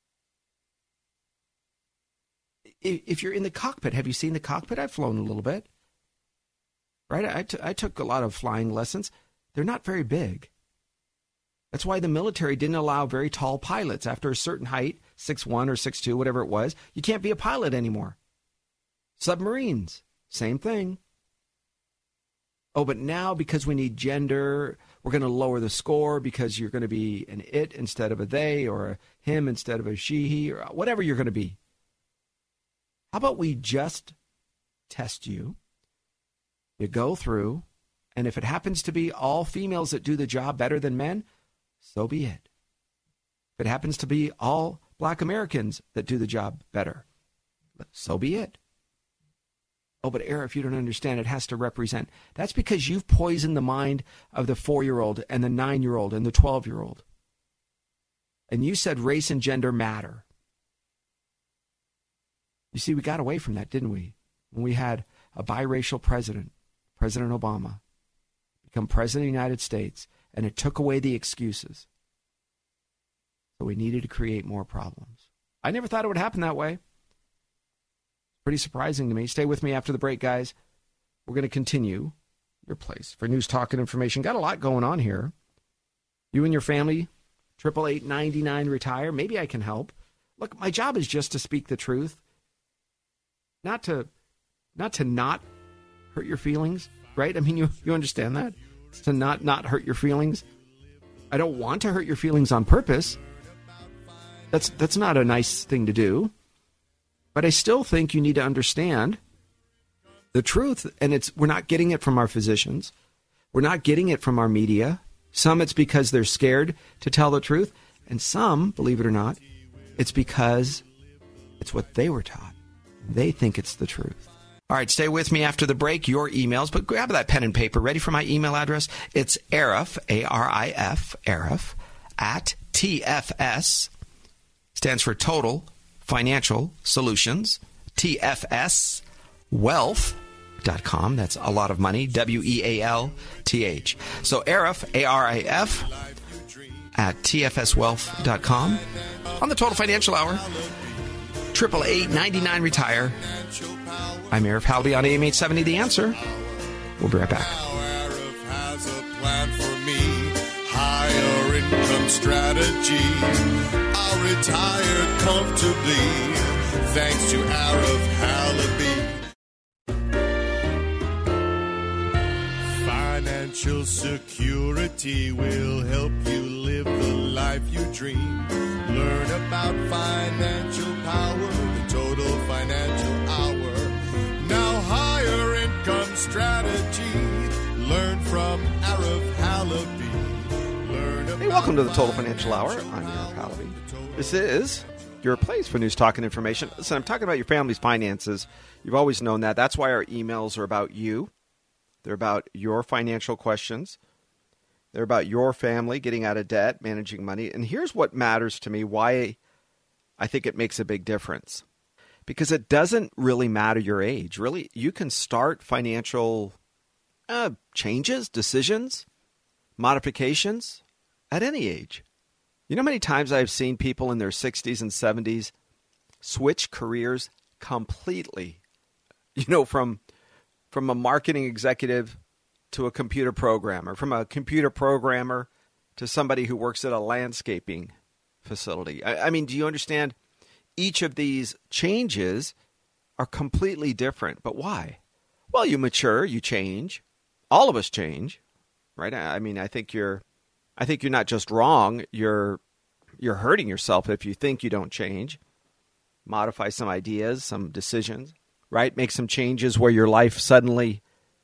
if you're in the cockpit, have you seen the cockpit? I've flown a little bit. Right? I, t- I took a lot of flying lessons. They're not very big. That's why the military didn't allow very tall pilots. After a certain height, six one or six two, whatever it was, you can't be a pilot anymore. Submarines, same thing. Oh, but now because we need gender, we're going to lower the score because you're going to be an it instead of a they, or a him instead of a she, he, or whatever you're going to be. How about we just test you? You go through, and if it happens to be all females that do the job better than men, so be it. If it happens to be all black Americans that do the job better, so be it. Oh, but Eric, if you don't understand, it has to represent. That's because you've poisoned the mind of the four-year-old and the nine-year-old and the twelve-year-old. And you said race and gender matter. You see, we got away from that, didn't we? When we had a biracial president, President Obama, become president of the United States, and it took away the excuses. So we needed to create more problems. I never thought it would happen that way. Pretty surprising to me. Stay with me after the break, guys. We're going to continue your place for news, talk, and information. Got a lot going on here. You and your family, eight eight eight, nine nine, retire. Maybe I can help. Look, my job is just to speak the truth. Not to not to not hurt your feelings, right? I mean, you, you understand that? It's to not, not hurt your feelings. I don't want to hurt your feelings on purpose. That's that's not a nice thing to do. But I still think you need to understand the truth, and it's we're not getting it from our physicians. We're not getting it from our media. Some it's because they're scared to tell the truth, and some, believe it or not, it's because it's what they were taught. They think it's the truth. All right, stay with me after the break. Your emails, but grab that pen and paper. Ready for my email address? It's Arif, A R I F, Arif, at T F S, stands for Total Financial Solutions, T F S Wealth dot com. That's a lot of money, W E A L T H. So Arif, A R I F, at T F S wealth dot com. On the Total Financial Hour, triple eight ninety-nine retire. I'm Arif Halaby on A M eight seventy, The Answer. We'll be right back. Arif has a plan for me. Higher income strategy. I'll retire comfortably thanks to Arif Halaby. Financial security will help you live the life you dream. Learn about financial power, the Total Financial Hour. Now higher income strategy. Learn from Arif Halaby. Learn about Hey, welcome to the Total Financial Hour. I'm Arif Halaby. This is your place for news, talk, and information. Listen, I'm talking about your family's finances. You've always known that. That's why our emails are about you. They're about your financial questions. They're about your family getting out of debt, managing money. And here's what matters to me, why I think it makes a big difference. Because it doesn't really matter your age. Really, you can start financial uh, changes, decisions, modifications at any age. You know how many times I've seen people in their sixties and seventies switch careers completely? You know, from from a marketing executive to a computer programmer, from a computer programmer to somebody who works at a landscaping facility. I, I mean, do you understand? Each of these changes are completely different. But why? Well, you mature, you change. All of us change, right? I mean, I think you're I think you're not just wrong, you're you're hurting yourself if you think you don't change. Modify some ideas, some decisions, right? Make some changes where your life suddenly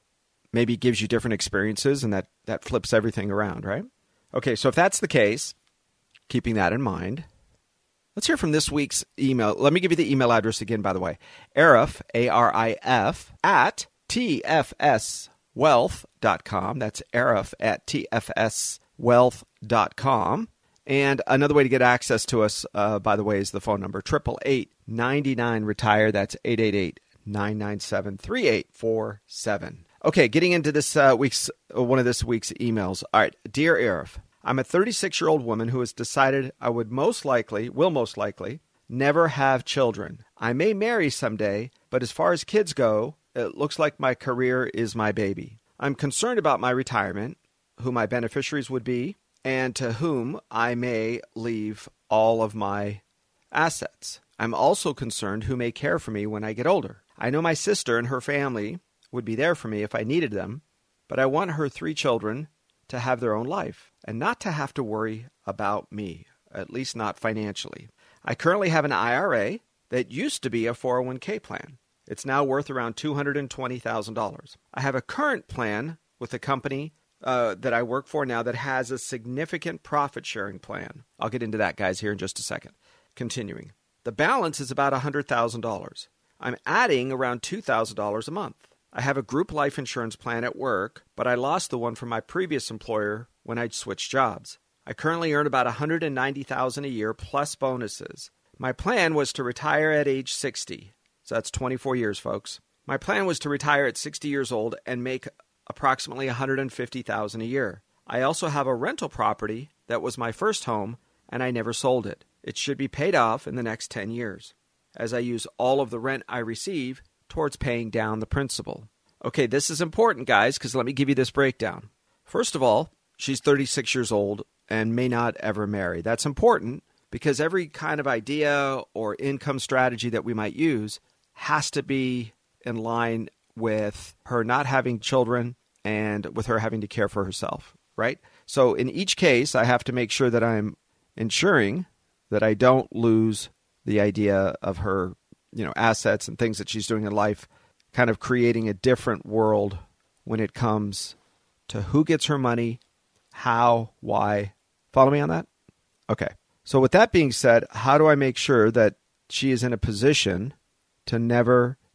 maybe gives you different experiences, and that, that flips everything around, right? Okay, so if that's the case, keeping that in mind, let's hear from this week's email. Let me give you the email address again, by the way. Arif, A R I F, at T F S wealth dot com. That's Arif at T F S wealth dot com. And another way to get access to us, uh, by the way, is the phone number, eight eight eight, nine nine, retire. That's eight eight eight, nine nine seven, three eight four seven. Okay, getting into this uh, week's uh, one of this week's emails. All right, dear Arif, I'm a thirty-six-year-old woman who has decided I would most likely, will most likely, never have children. I may marry someday, but as far as kids go, it looks like my career is my baby. I'm concerned about my retirement, who my beneficiaries would be, and to whom I may leave all of my assets. I'm also concerned who may care for me when I get older. I know my sister and her family would be there for me if I needed them, but I want her three children to have their own life and not to have to worry about me, at least not financially. I currently have an I R A that used to be a four oh one k plan. It's now worth around two hundred twenty thousand dollars. I have a current plan with a company uh, that I work for now that has a significant profit-sharing plan. I'll get into that, guys, here in just a second. Continuing. The balance is about one hundred thousand dollars. I'm adding around two thousand dollars a month. I have a group life insurance plan at work, but I lost the one from my previous employer when I switched jobs. I currently earn about one hundred ninety thousand dollars a year plus bonuses. My plan was to retire at age sixty. So that's twenty-four years, folks. My plan was to retire at sixty years old and make approximately one hundred fifty thousand dollars a year. I also have a rental property that was my first home, and I never sold it. It should be paid off in the next ten years, as I use all of the rent I receive towards paying down the principal. Okay, this is important, guys, because let me give you this breakdown. First of all, she's thirty-six years old and may not ever marry. That's important because every kind of idea or income strategy that we might use has to be in line with her not having children and with her having to care for herself, right? So in each case, I have to make sure that I'm ensuring that I don't lose the idea of her, you know, assets and things that she's doing in life, kind of creating a different world when it comes to who gets her money, how, why. Follow me on that? Okay. So with that being said, how do I make sure that she is in a position to never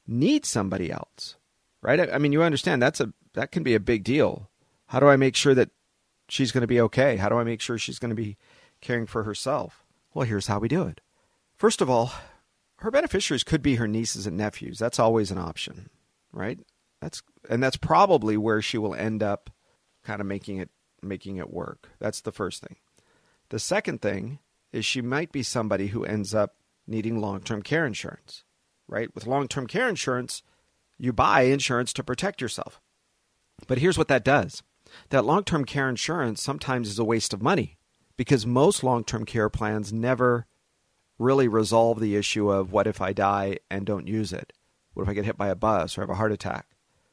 needs somebody else, right? I mean, you understand that's a that can be a big deal. How do I make sure that she's going to be okay? How do I make sure she's going to be caring for herself? Well, here's how we do it. First of all, her beneficiaries could be her nieces and nephews. That's always an option, right? That's and that's probably where she will end up kind of making it making it work. That's the first thing. The second thing is she might be somebody who ends up needing long-term care insurance, right? With long-term care insurance, you buy insurance to protect yourself. But here's what that does. That long-term care insurance sometimes is a waste of money because most long-term care plans never really resolve the issue of what if I die and don't use it? What if I get hit by a bus or have a heart attack?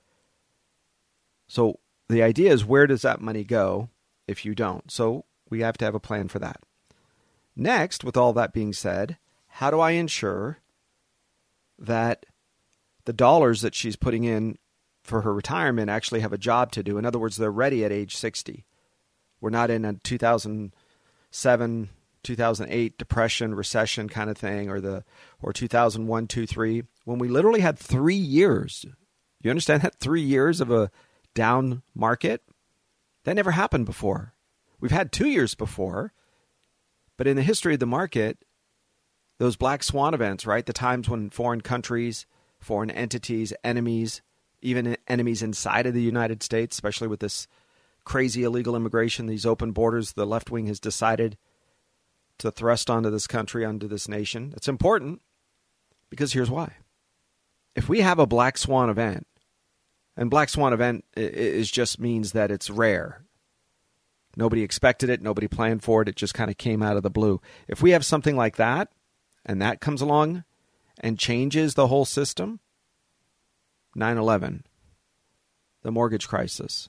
So the idea is, where does that money go if you don't? So we have to have a plan for that. Next, with all that being said, how do I ensure that the dollars that she's putting in for her retirement actually have a job to do? In other words, they're ready at age sixty. We're not in a two thousand seven, two thousand eight depression, recession kind of thing, or the or two thousand one, two, three, when we literally had three years. You understand that? Three years of a down market? That never happened before. We've had two years before, but in the history of the market, those black swan events, right? The times when foreign countries, foreign entities, enemies, even enemies inside of the United States, especially with this crazy illegal immigration, these open borders, the left wing has decided to thrust onto this country, onto this nation. It's important because here's why. If we have a black swan event, and black swan event is just means that it's rare. Nobody expected it. Nobody planned for it. It just kind of came out of the blue. If we have something like that, and that comes along and changes the whole system, nine eleven, the mortgage crisis,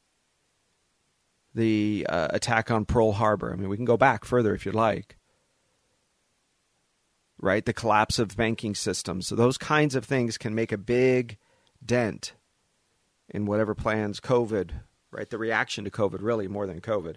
the uh, attack on Pearl Harbor. I mean, we can go back further if you'd like. Right? The collapse of banking systems. So those kinds of things can make a big dent in whatever plans, COVID, right? The reaction to COVID, really, more than COVID.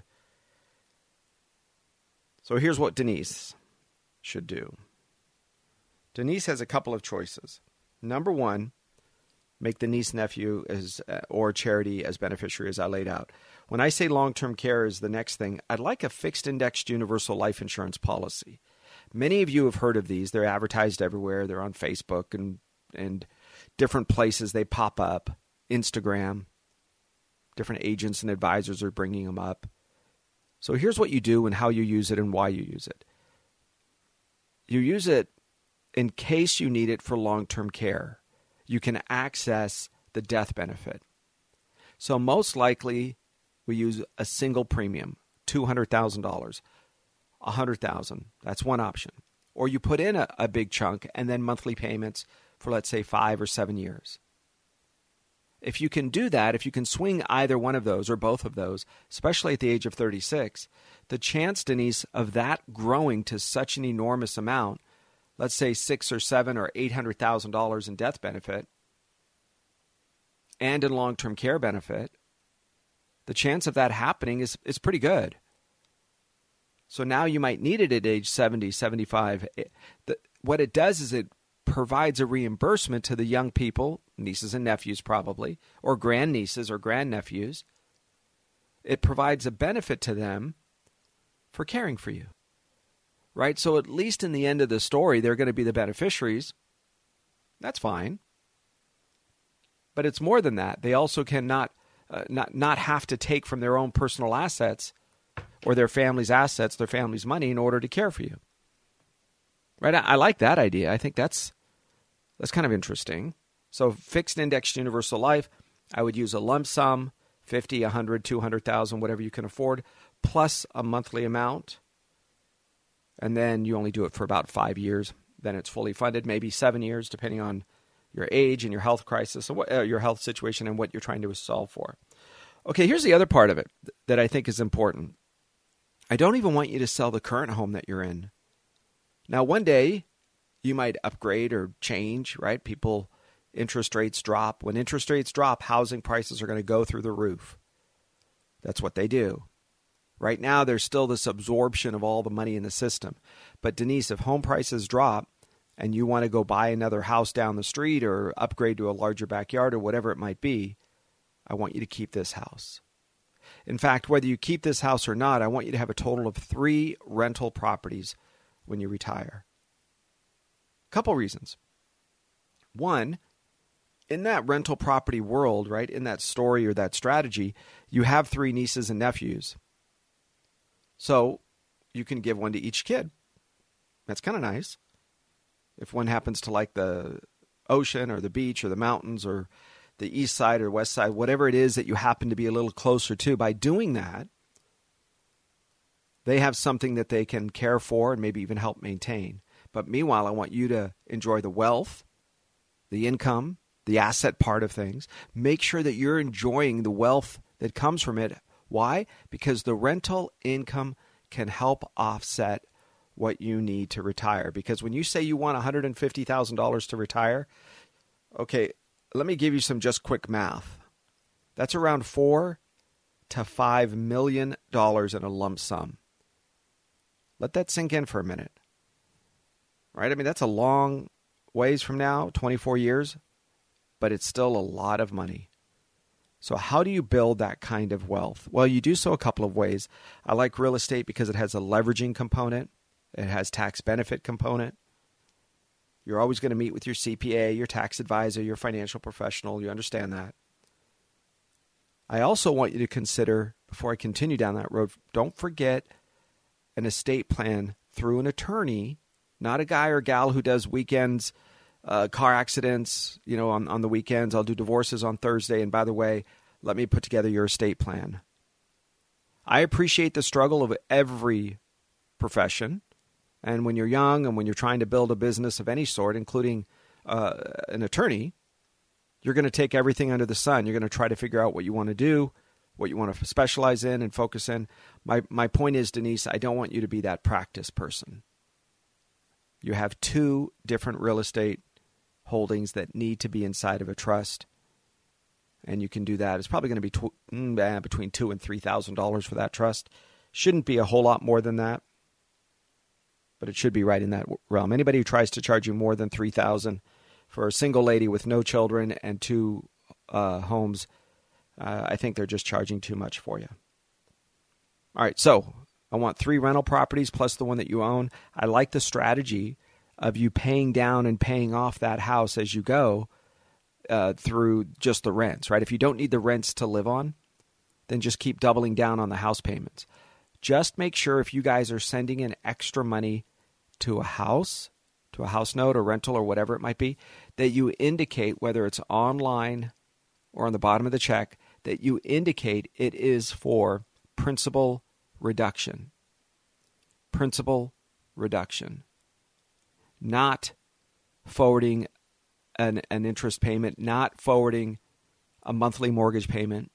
So here's what Denise should do. Denise has a couple of choices. Number one, make the niece-nephew as uh, or charity as beneficiary, as I laid out. When I say long-term care is the next thing, I'd like a fixed-indexed universal life insurance policy. Many of you have heard of these. They're advertised everywhere. They're on Facebook and and different places. They pop up. Instagram. Different agents and advisors are bringing them up. So here's what you do and how you use it and why you use it. You use it in case you need it for long-term care. You can access the death benefit. So most likely we use a single premium, two hundred thousand dollars, one hundred thousand dollars. That's one option. Or you put in a, a big chunk and then monthly payments for, let's say, five or seven years. If you can do that, if you can swing either one of those or both of those, especially at the age of thirty-six, the chance, Denise, of that growing to such an enormous amount, let's say six or seven or eight hundred thousand dollars in death benefit and in long-term care benefit, the chance of that happening is, is pretty good. So now you might need it at age seventy, seventy-five. It, the, what it does is it provides a reimbursement to the young people, nieces and nephews probably, or grandnieces or grandnephews. It provides a benefit to them for caring for you, right? So at least in the end of the story, they're going to be the beneficiaries. That's fine. But it's more than that. They also cannot uh, not, not have to take from their own personal assets or their family's assets, their family's money in order to care for you. Right? I, I like that idea. I think that's That's kind of interesting. So fixed indexed universal life, I would use a lump sum, fifty, one hundred, two hundred thousand, whatever you can afford, plus a monthly amount. And then you only do it for about five years. Then it's fully funded, maybe seven years, depending on your age and your health crisis, or what, uh, your health situation and what you're trying to solve for. Okay, here's the other part of it that I think is important. I don't even want you to sell the current home that you're in. Now, one day, you might upgrade or change, right? People, interest rates drop. When interest rates drop, housing prices are going to go through the roof. That's what they do. Right now, there's still this absorption of all the money in the system. But Denise, if home prices drop, and you want to go buy another house down the street or upgrade to a larger backyard or whatever it might be, I want you to keep this house. In fact, whether you keep this house or not, I want you to have a total of three rental properties when you retire. A couple reasons. One, in that rental property world, right, in that story or that strategy, you have three nieces and nephews. So you can give one to each kid. That's kind of nice. If one happens to like the ocean or the beach or the mountains or the east side or west side, whatever it is that you happen to be a little closer to, by doing that, they have something that they can care for and maybe even help maintain. But meanwhile, I want you to enjoy the wealth, the income, the asset part of things. Make sure that you're enjoying the wealth that comes from it. Why? Because the rental income can help offset what you need to retire. Because when you say you want one hundred fifty thousand dollars to retire, okay, let me give you some just quick math. That's around four to five million dollars in a lump sum. Let that sink in for a minute. Right? I mean, that's a long ways from now, twenty-four years, but it's still a lot of money. So how do you build that kind of wealth? Well, you do so a couple of ways. I like real estate because it has a leveraging component. It has tax benefit component. You're always going to meet with your C P A, your tax advisor, your financial professional. You understand that. I also want you to consider, before I continue down that road, don't forget an estate plan through an attorney, not a guy or gal who does weekends, uh, car accidents, you know, on, on the weekends. I'll do divorces on Thursday. And by the way, let me put together your estate plan. I appreciate the struggle of every profession. And when you're young and when you're trying to build a business of any sort, including uh, an attorney, you're going to take everything under the sun. You're going to try to figure out what you want to do, what you want to specialize in and focus in. My my point is, Denise, I don't want you to be that practice person. You have two different real estate holdings that need to be inside of a trust, and you can do that. It's probably going to be tw- mm, between two and three thousand dollars for that trust. Shouldn't be a whole lot more than that, but it should be right in that realm. Anybody who tries to charge you more than three thousand dollars for a single lady with no children and two uh, homes, uh, I think they're just charging too much for you. All right, so I want three rental properties plus the one that you own. I like the strategy of you paying down and paying off that house as you go uh, through just the rents, right? If you don't need the rents to live on, then just keep doubling down on the house payments. Just make sure if you guys are sending in extra money to a house, to a house note or rental or whatever it might be, that you indicate, whether it's online or on the bottom of the check, that you indicate it is for principal reduction. Principal reduction. Not forwarding an, an interest payment, not forwarding a monthly mortgage payment.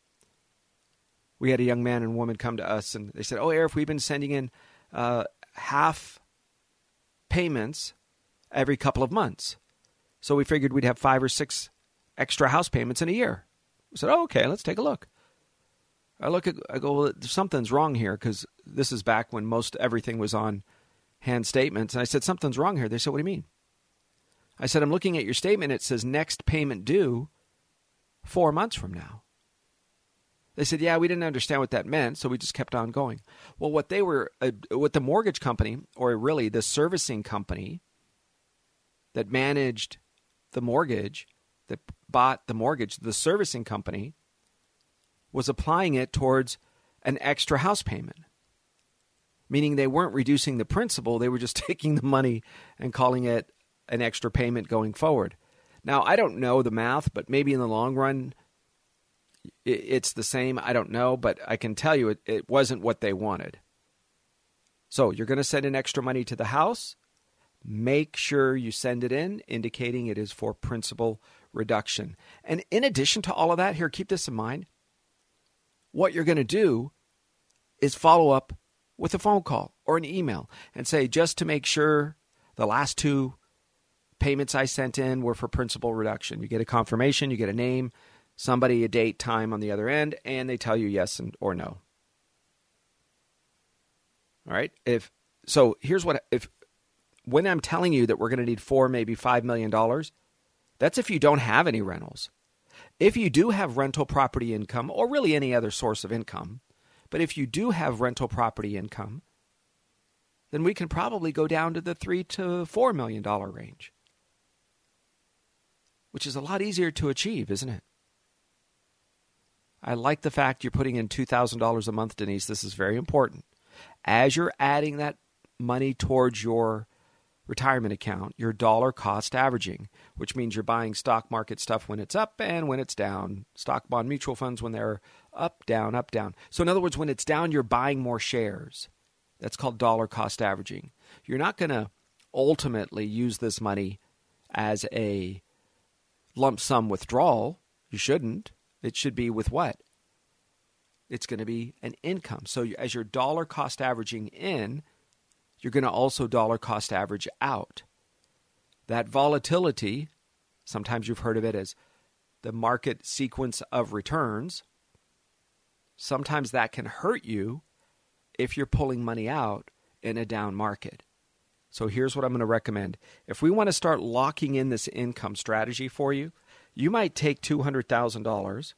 We had a young man and woman come to us and they said, oh, Arif, we've been sending in uh, half payments every couple of months. So we figured we'd have five or six extra house payments in a year. We said, oh, okay, let's take a look. I look at, I go, well, something's wrong here because this is back when most everything was on hand statements. And I said, something's wrong here. They said, what do you mean? I said, I'm looking at your statement. It says next payment due four months from now. They said, yeah, we didn't understand what that meant, so we just kept on going. Well, what they were, uh, what the mortgage company, or really the servicing company that managed the mortgage, that bought the mortgage, the servicing company, was applying it towards an extra house payment. Meaning they weren't reducing the principal, they were just taking the money and calling it an extra payment going forward. Now, I don't know the math, but maybe in the long run, it's the same. I don't know, but I can tell you it, it wasn't what they wanted. So you're going to send in extra money to the house. Make sure you send it in, indicating it is for principal reduction. And in addition to all of that, here, keep this in mind. What you're going to do is follow up with a phone call or an email and say, just to make sure the last two payments I sent in were for principal reduction. You get a confirmation, you get a name, somebody, a date, time on the other end, and they tell you yes and or no. All right. If so, here's what if when I'm telling you that we're going to need four, maybe five million dollars, that's if you don't have any rentals. If you do have rental property income, or really any other source of income, but if you do have rental property income, then we can probably go down to the three to four million dollar range, which is a lot easier to achieve, isn't it? I like the fact you're putting in two thousand dollars a month, Denise. This is very important. As you're adding that money towards your retirement account, your dollar cost averaging, which means you're buying stock market stuff when it's up and when it's down, stock bond mutual funds when they're up, down, up, down. So in other words, when it's down, you're buying more shares. That's called dollar cost averaging. You're not going to ultimately use this money as a lump sum withdrawal. You shouldn't. It should be with what? It's going to be an income. So as you're dollar cost averaging in, you're going to also dollar cost average out. That volatility, sometimes you've heard of it as the market sequence of returns. Sometimes that can hurt you if you're pulling money out in a down market. So here's what I'm going to recommend. If we want to start locking in this income strategy for you, you might take two hundred thousand dollars,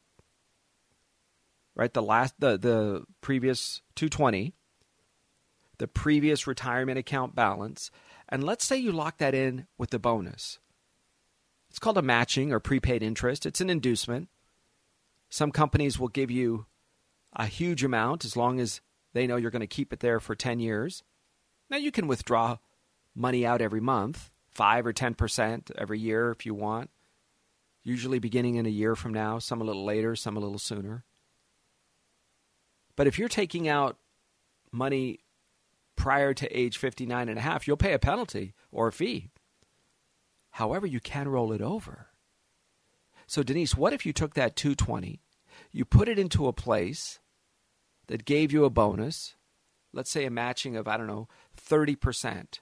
right? The last, the, the previous two hundred twenty thousand dollars, the previous retirement account balance, and let's say you lock that in with the bonus. It's called a matching or prepaid interest. It's an inducement. Some companies will give you a huge amount as long as they know you're going to keep it there for ten years. Now you can withdraw money out every month, five or ten percent every year if you want, usually beginning in a year from now, some a little later, some a little sooner. But if you're taking out money prior to age fifty-nine and a half, you'll pay a penalty or a fee. However, you can roll it over. So Denise, what if you took that two hundred twenty thousand dollars, you put it into a place that gave you a bonus, let's say a matching of, I don't know, thirty percent.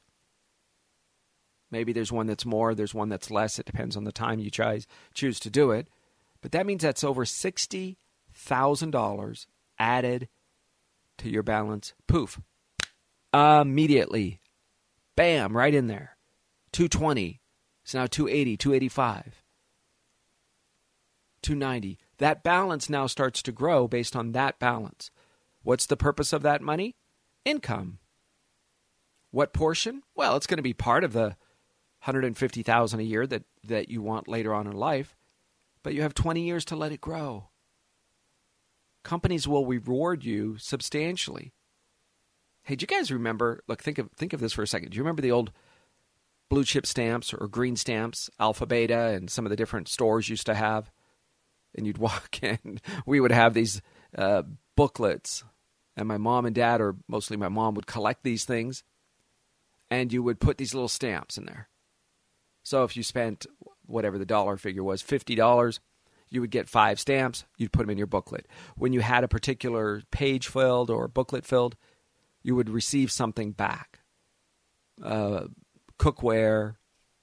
Maybe there's one that's more, there's one that's less. It depends on the time you choose choose to do it. But that means that's over sixty thousand dollars added to your balance. Poof. Immediately. Bam, right in there. two hundred twenty. It's now two hundred eighty, two hundred eighty-five. two hundred ninety. That balance now starts to grow based on that balance. What's the purpose of that money? Income. What portion? Well, it's going to be part of the one hundred fifty thousand dollars a year that, that you want later on in life, but you have twenty years to let it grow. Companies will reward you substantially. Hey, do you guys remember, look, think of think of this for a second. Do you remember the old blue chip stamps or green stamps, Alpha Beta, and some of the different stores used to have? And you'd walk in, we would have these uh, booklets, and my mom and dad, or mostly my mom, would collect these things, and you would put these little stamps in there. So if you spent whatever the dollar figure was, fifty dollars, you would get five stamps, you'd put them in your booklet. When you had a particular page filled or booklet filled, you would receive something back. Uh, cookware,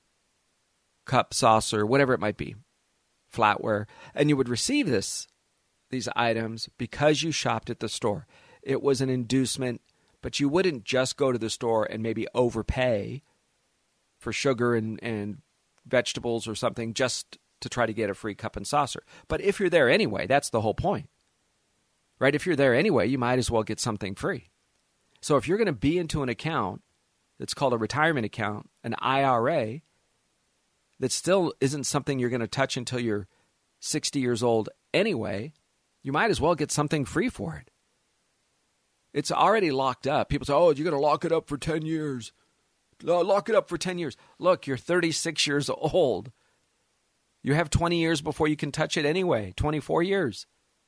cup, saucer, whatever it might be, flatware. And you would receive this, these items because you shopped at the store. It was an inducement, but you wouldn't just go to the store and maybe overpay for sugar and, and vegetables or something just to try to get a free cup and saucer. But if you're there anyway, that's the whole point, right? If you're there anyway, you might as well get something free. So if you're going to be into an account that's called a retirement account, an I R A, that still isn't something you're going to touch until you're sixty years old anyway, you might as well get something free for it. It's already locked up. People say, oh, you're going to lock it up for ten years. Lock it up for ten years. Look, you're thirty-six years old. You have twenty years before you can touch it anyway, twenty-four years.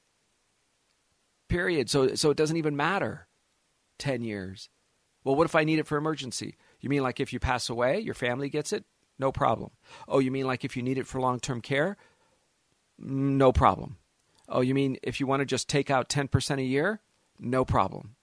Period. So, so it doesn't even matter. ten years. Well, what if I need it for emergency? You mean like if you pass away, your family gets it? No problem. Oh, you mean like if you need it for long-term care? No problem. Oh, you mean if you want to just take out ten percent a year? No problem.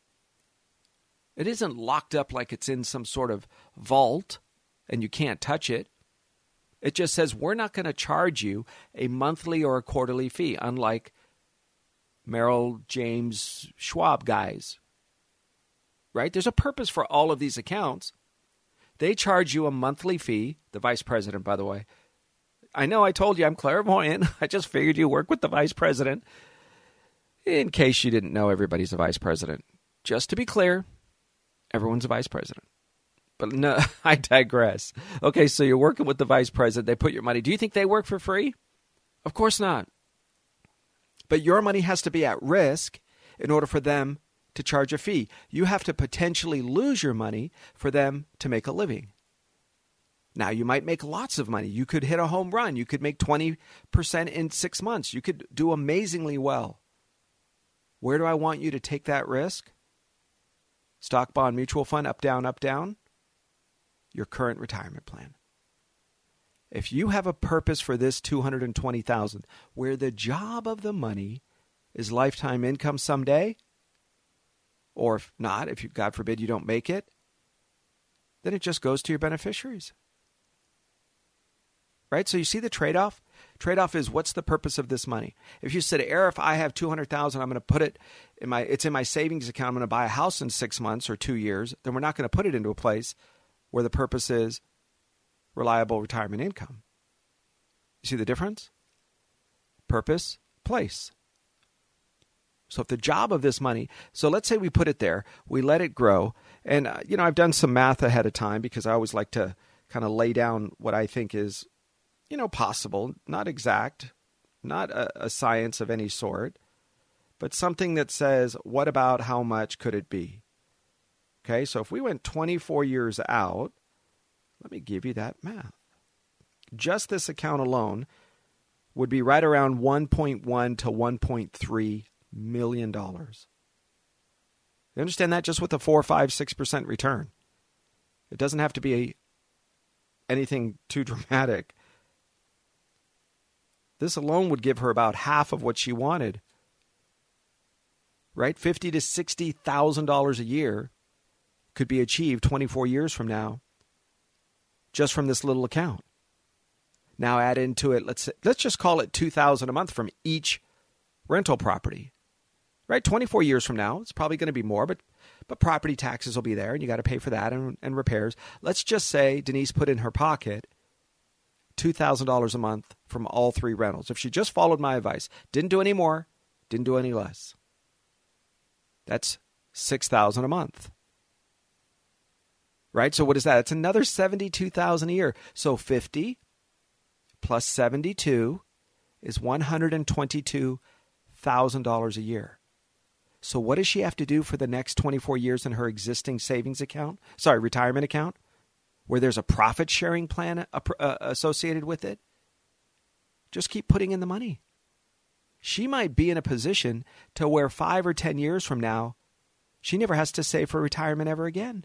It isn't locked up like it's in some sort of vault and you can't touch it. It just says we're not going to charge you a monthly or a quarterly fee, unlike Merrill, James, Schwab guys. Right? There's a purpose for all of these accounts. They charge you a monthly fee, the vice president, by the way. I know I told you I'm clairvoyant. I just figured you work with the vice president. In case you didn't know, everybody's a vice president. Just to be clear, everyone's a vice president. But no, I digress. Okay, so you're working with the vice president. They put your money. Do you think they work for free? Of course not. But your money has to be at risk in order for them to charge a fee. You have to potentially lose your money for them to make a living. Now, you might make lots of money. You could hit a home run. You could make twenty percent in six months. You could do amazingly well. Where do I want you to take that risk? Stock, bond, mutual fund, up, down, up, down. Your current retirement plan. If you have a purpose for this two hundred twenty thousand dollars, where the job of the money is lifetime income someday, or if not, if you, God forbid you don't make it, then it just goes to your beneficiaries. Right? So you see the trade-off? Trade-off is, what's the purpose of this money? If you said, Arif, I have two hundred thousand dollars, I'm going to put it in my, it's in my savings account, I'm going to buy a house in six months or two years, then we're not going to put it into a place where the purpose is reliable retirement income. You see the difference? Purpose, place. So if the job of this money, so let's say we put it there, we let it grow, and uh, you know, I've done some math ahead of time because I always like to kind of lay down what I think is, you know, possible, not exact, not a, a science of any sort, but something that says, what about how much could it be? Okay, so if we went twenty-four years out, let me give you that math. Just this account alone would be right around one point one to one point three million dollars. You understand that? Just with a four, five, six percent return. It doesn't have to be a, anything too dramatic. This alone would give her about half of what she wanted. Right? Fifty to sixty thousand dollars a year could be achieved twenty-four years from now, just from this little account. Now add into it, let's let's just call it two thousand dollars a month from each rental property. Right? twenty-four years from now, it's probably going to be more, but but property taxes will be there, and you got to pay for that and, and repairs. Let's just say Denise put in her pocket two thousand dollars a month from all three rentals. If she just followed my advice, didn't do any more, didn't do any less. That's six thousand dollars a month. Right? So what is that? It's another seventy-two thousand dollars a year. So fifty plus seventy-two is one hundred twenty-two thousand dollars a year. So what does she have to do for the next twenty-four years in her existing savings account? Sorry, retirement account, where there's a profit sharing plan uh, associated with it? Just keep putting in the money. She might be in a position to where five or ten years from now, she never has to save for retirement ever again.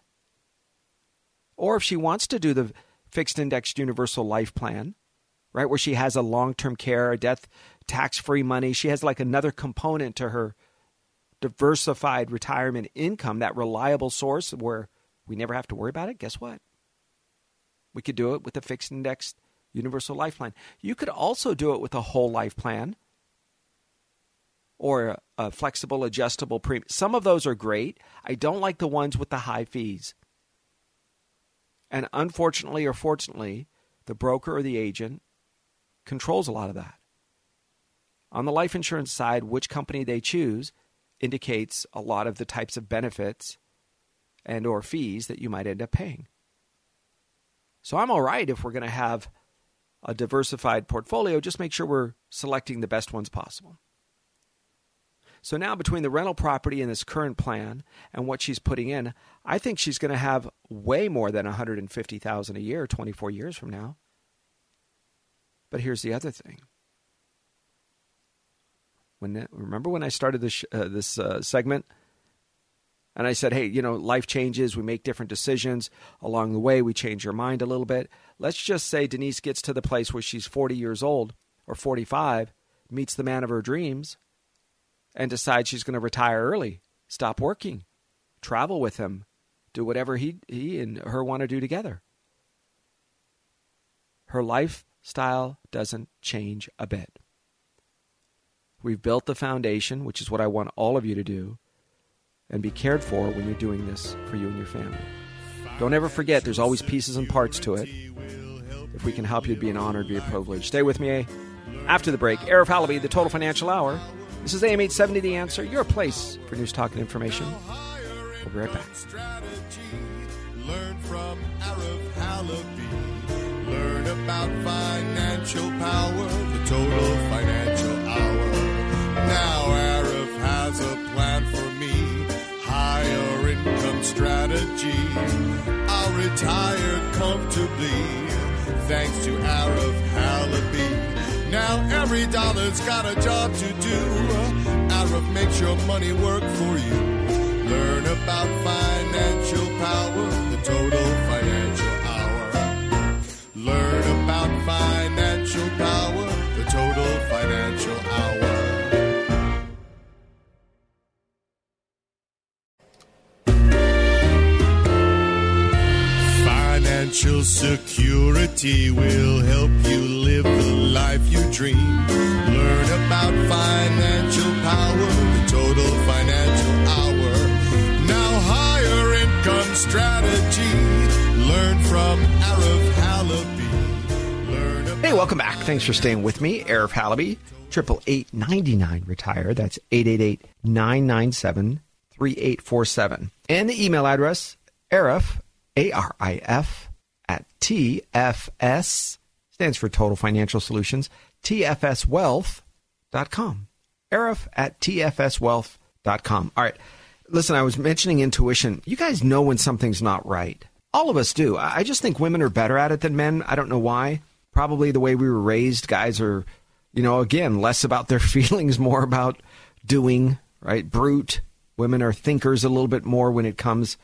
Or if she wants to do the fixed indexed universal life plan, right, where she has a long-term care, a death, tax-free money, she has like another component to her diversified retirement income, that reliable source where we never have to worry about it. Guess what? We could do it with a fixed indexed universal life plan. You could also do it with a whole life plan or a, a flexible, adjustable premium. Some of those are great. I don't like the ones with the high fees. And unfortunately or fortunately, the broker or the agent controls a lot of that. On the life insurance side, which company they choose indicates a lot of the types of benefits and or fees that you might end up paying. So I'm all right if we're going to have a diversified portfolio. Just make sure we're selecting the best ones possible. So now between the rental property and this current plan and what she's putting in, I think she's going to have way more than one hundred fifty thousand dollars a year twenty-four years from now. But here's the other thing. When remember when I started this uh, this uh, segment and I said, hey, you know, life changes, we make different decisions. Along the way, we change your mind a little bit. Let's just say Denise gets to the place where she's forty years old or forty-five, meets the man of her dreams, and decides she's going to retire early, stop working, travel with him, do whatever he, he and her want to do together. Her lifestyle doesn't change a bit. We've built the foundation, which is what I want all of you to do, and be cared for when you're doing this for you and your family. Don't ever forget, there's always pieces and parts to it. If we can help you, it'd be an honor, it'd be a privilege. Stay with me after the break. Arif Halaby, the Total Financial Hour. This is A M eight seventy, The Answer, your place for news, talk, and information. We'll be right back. Learn from Arif Halaby. Learn about financial power, the Total Financial Hour. Now Arif has a plan for me. Higher income strategy. I'll retire comfortably thanks to Arif Halaby. Now every dollar's got a job to do. Arif makes your money work for you. Learn about financial power, the Total Financial Hour. Learn about financial power, the Total Financial Hour. Financial security will help you live the life you dream. Learn about financial power, the Total Financial Hour. Now higher income strategy. Learn from Arif Halaby. Learn about Hey, welcome back. Thanks for staying with me. Arif Halaby, triple eight ninety-nine retire. That's eight eight eight, nine nine seven, three eight four seven. And the email address, Arif, A R I F, at T F S, stands for Total Financial Solutions, T F S wealth dot com. Arif at T F S wealth dot com. All right. Listen, I was mentioning intuition. You guys know when something's not right. All of us do. I just think women are better at it than men. I don't know why. Probably the way we were raised. Guys are, you know, again, less about their feelings, more about doing, right? Brute. Women are thinkers a little bit more when it comes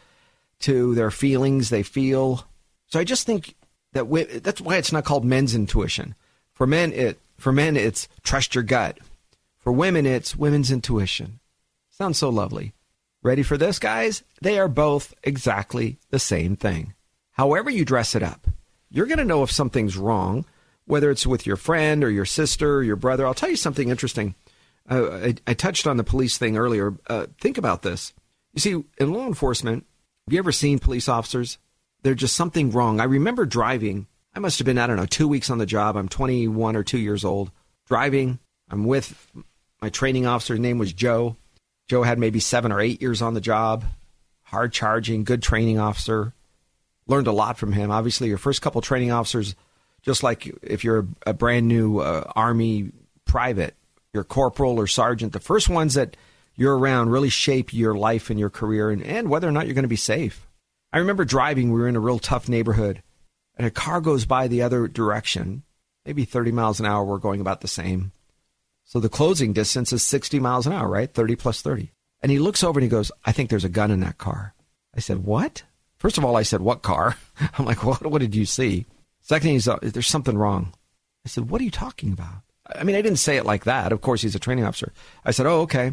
to their feelings. They feel. So I just think that we, that's why it's not called men's intuition. For men, it for men it's trust your gut. For women, it's women's intuition. Sounds so lovely. Ready for this, guys? They are both exactly the same thing. However you dress it up, you're going to know if something's wrong, whether it's with your friend or your sister or your brother. I'll tell you something interesting. Uh, I, I touched on the police thing earlier. Uh, think about this. You see, in law enforcement, have you ever seen police officers? There's just something wrong. I remember driving. I must have been, I don't know, two weeks on the job. I'm twenty-one or two years old. Driving. I'm with my training officer. His name was Joe. Joe had maybe seven or eight years on the job. Hard charging, good training officer. Learned a lot from him. Obviously, your first couple training officers, just like if you're a, a brand new uh, Army private, your corporal or sergeant, the first ones that you're around really shape your life and your career and, and whether or not you're going to be safe. I remember driving. We were in a real tough neighborhood, and a car goes by the other direction, maybe thirty miles an hour. We're going about the same. So the closing distance is sixty miles an hour, right? thirty plus thirty. And he looks over and he goes, I think there's a gun in that car. I said, what? First of all, I said, what car? I'm like, what, what did you see? Second, he's, uh, there's something wrong. I said, what are you talking about? I mean, I didn't say it like that. Of course, he's a training officer. I said, oh, okay.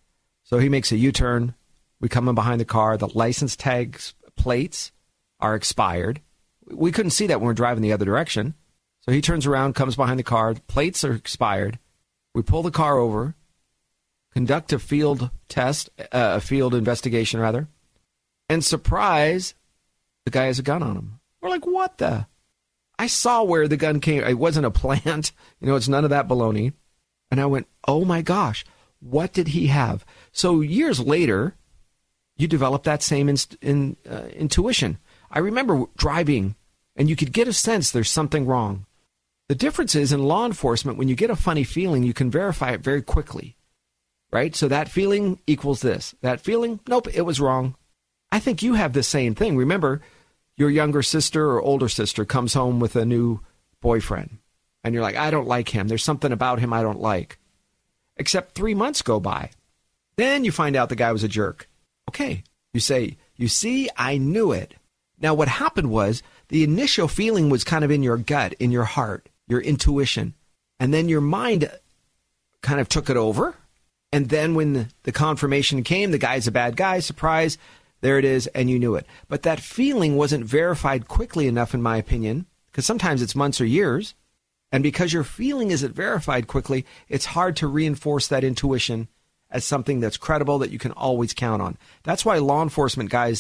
So he makes a U-turn. We come in behind the car. The license tags, plates are expired. We couldn't see that when we we're driving the other direction. So he turns around, comes behind the car. The plates are expired. We pull the car over, conduct a field test, uh, a field investigation, rather, and surprise, the guy has a gun on him. We're like, what the? I saw where the gun came. It wasn't a plant. You know, it's none of that baloney. And I went, oh, my gosh, what did he have? So years later, you develop that same inst- in, uh, intuition. I remember driving, and you could get a sense there's something wrong. The difference is in law enforcement, when you get a funny feeling, you can verify it very quickly, right? So that feeling equals this. That feeling, nope, it was wrong. I think you have the same thing. Remember, your younger sister or older sister comes home with a new boyfriend, and you're like, I don't like him. There's something about him I don't like. Except three months go by. Then you find out the guy was a jerk. Okay, you say, you see, I knew it. Now, what happened was the initial feeling was kind of in your gut, in your heart, your intuition. And then your mind kind of took it over. And then when the, the confirmation came, the guy's a bad guy, surprise, there it is, and you knew it. But that feeling wasn't verified quickly enough, in my opinion, because sometimes it's months or years. And because your feeling isn't verified quickly, it's hard to reinforce that intuition as something that's credible that you can always count on. That's why law enforcement guys,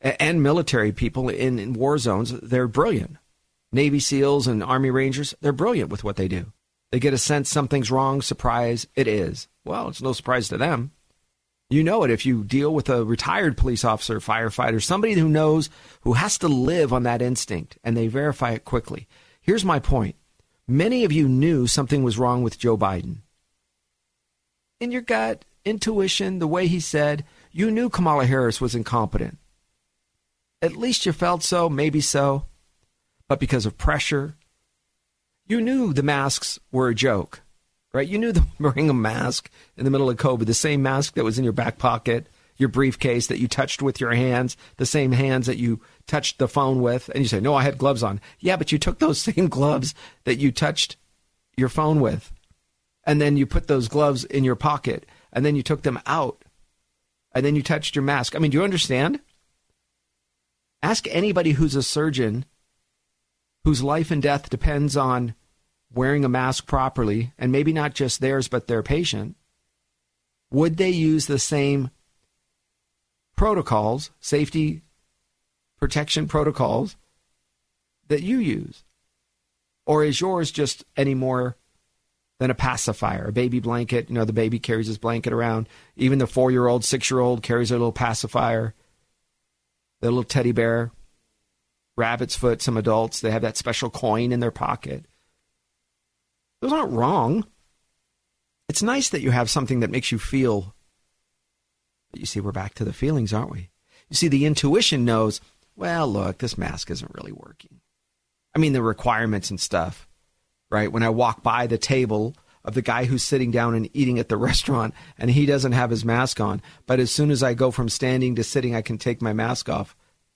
and military people in, in war zones, they're brilliant. Navy SEALs and Army Rangers, they're brilliant with what they do. They get a sense something's wrong, surprise, it is. Well, it's no surprise to them. You know it if you deal with a retired police officer, firefighter, somebody who knows, who has to live on that instinct, and they verify it quickly. Here's my point. Many of you knew something was wrong with Joe Biden. In your gut, intuition, the way he said, you knew Kamala Harris was incompetent. At least you felt so, maybe so. But because of pressure, you knew the masks were a joke, right? You knew the wearing a mask in the middle of COVID, the same mask that was in your back pocket, your briefcase that you touched with your hands, the same hands that you touched the phone with. And you say, no, I had gloves on. Yeah, but you took those same gloves that you touched your phone with. And then you put those gloves in your pocket. And then you took them out. And then you touched your mask. I mean, do you understand? Ask anybody who's a surgeon whose life and death depends on wearing a mask properly, and maybe not just theirs, but their patient. Would they use the same protocols, safety protection protocols, that you use? Or is yours just any more than a pacifier, a baby blanket? You know, the baby carries his blanket around. Even the four-year-old, six-year-old carries a little pacifier, the little teddy bear. Rabbit's foot, some adults, they have that special coin in their pocket. Those aren't wrong. It's nice that you have something that makes you feel. But you see, we're back to the feelings, aren't we? You see, the intuition knows, well, look, this mask isn't really working. I mean, the requirements and stuff, right? When I walk by the table of the guy who's sitting down and eating at the restaurant, and he doesn't have his mask on, but as soon as I go from standing to sitting, I can take my mask off.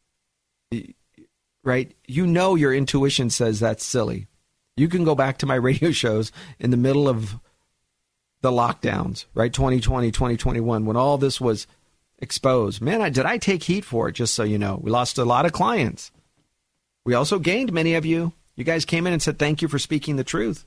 Right? You know your intuition says that's silly. You can go back to my radio shows in the middle of the lockdowns, right? twenty twenty, twenty twenty-one, when all this was exposed. Man, I, did I take heat for it, just so you know. We lost a lot of clients. We also gained many of you. You guys came in and said, thank you for speaking the truth.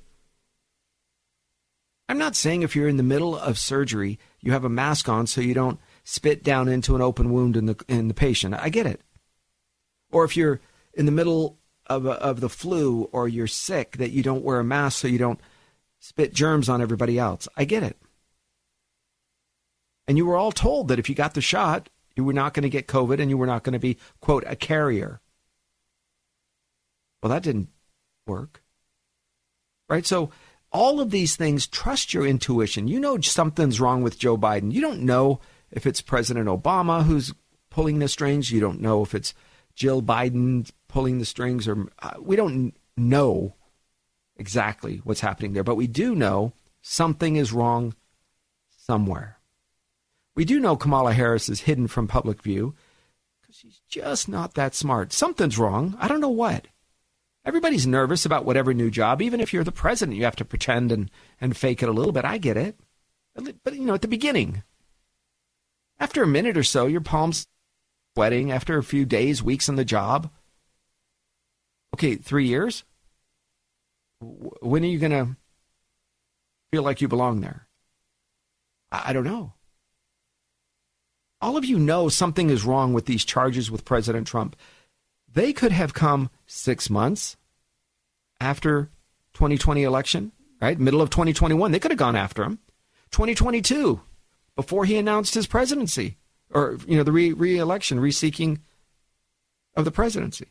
I'm not saying if you're in the middle of surgery, you have a mask on so you don't spit down into an open wound in the in the patient. I get it. Or if you're in the middle of a, of the flu, or you're sick, that you don't wear a mask so you don't spit germs on everybody else. I get it. And you were all told that if you got the shot, you were not going to get COVID and you were not going to be, quote, a carrier. Well, that didn't work. Right? So all of these things, trust your intuition. You know something's wrong with Joe Biden. You don't know if it's President Obama who's pulling the strings. You don't know if it's Jill Biden pulling the strings, or uh, we don't know exactly what's happening there, but we do know something is wrong somewhere. We do know Kamala Harris is hidden from public view because she's just not that smart. Something's wrong. I don't know what. Everybody's nervous about whatever new job. Even if you're the president, you have to pretend and, and fake it a little bit. I get it. But, you know, at the beginning, after a minute or so, your palms sweating. After a few days, weeks on the job. Okay, three years? When are you going to feel like you belong there? I don't know. All of you know something is wrong with these charges with President Trump. They could have come six months after twenty twenty election, right? Middle of twenty twenty-one. They could have gone after him. twenty twenty-two, before he announced his presidency, or, you know, the re- re-election, re-seeking of the presidency.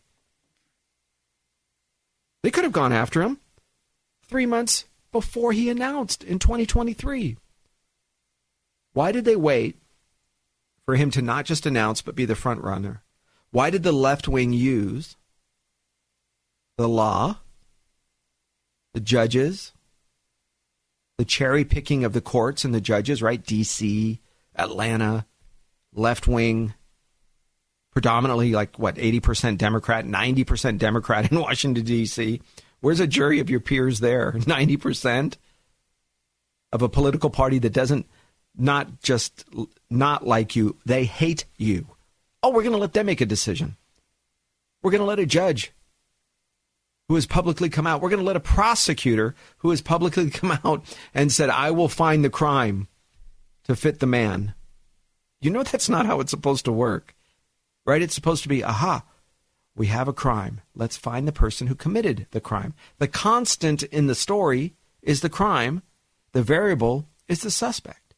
They could have gone after him three months before he announced in twenty twenty-three. Why did they wait for him to not just announce, but be the front runner? Why did the left wing use the law, the judges, the cherry picking of the courts and the judges, right? D C, Atlanta, left wing, predominantly like, what, eighty percent Democrat, ninety percent Democrat in Washington, D C. Where's a jury of your peers there? ninety percent of a political party that doesn't not just not like you, they hate you. Oh, we're going to let them make a decision. We're going to let a judge who has publicly come out. We're going to let a prosecutor who has publicly come out and said, I will find the crime to fit the man. You know, that's not how it's supposed to work. right? It's supposed to be, aha, we have a crime. Let's find the person who committed the crime. The constant in the story is the crime. The variable is the suspect.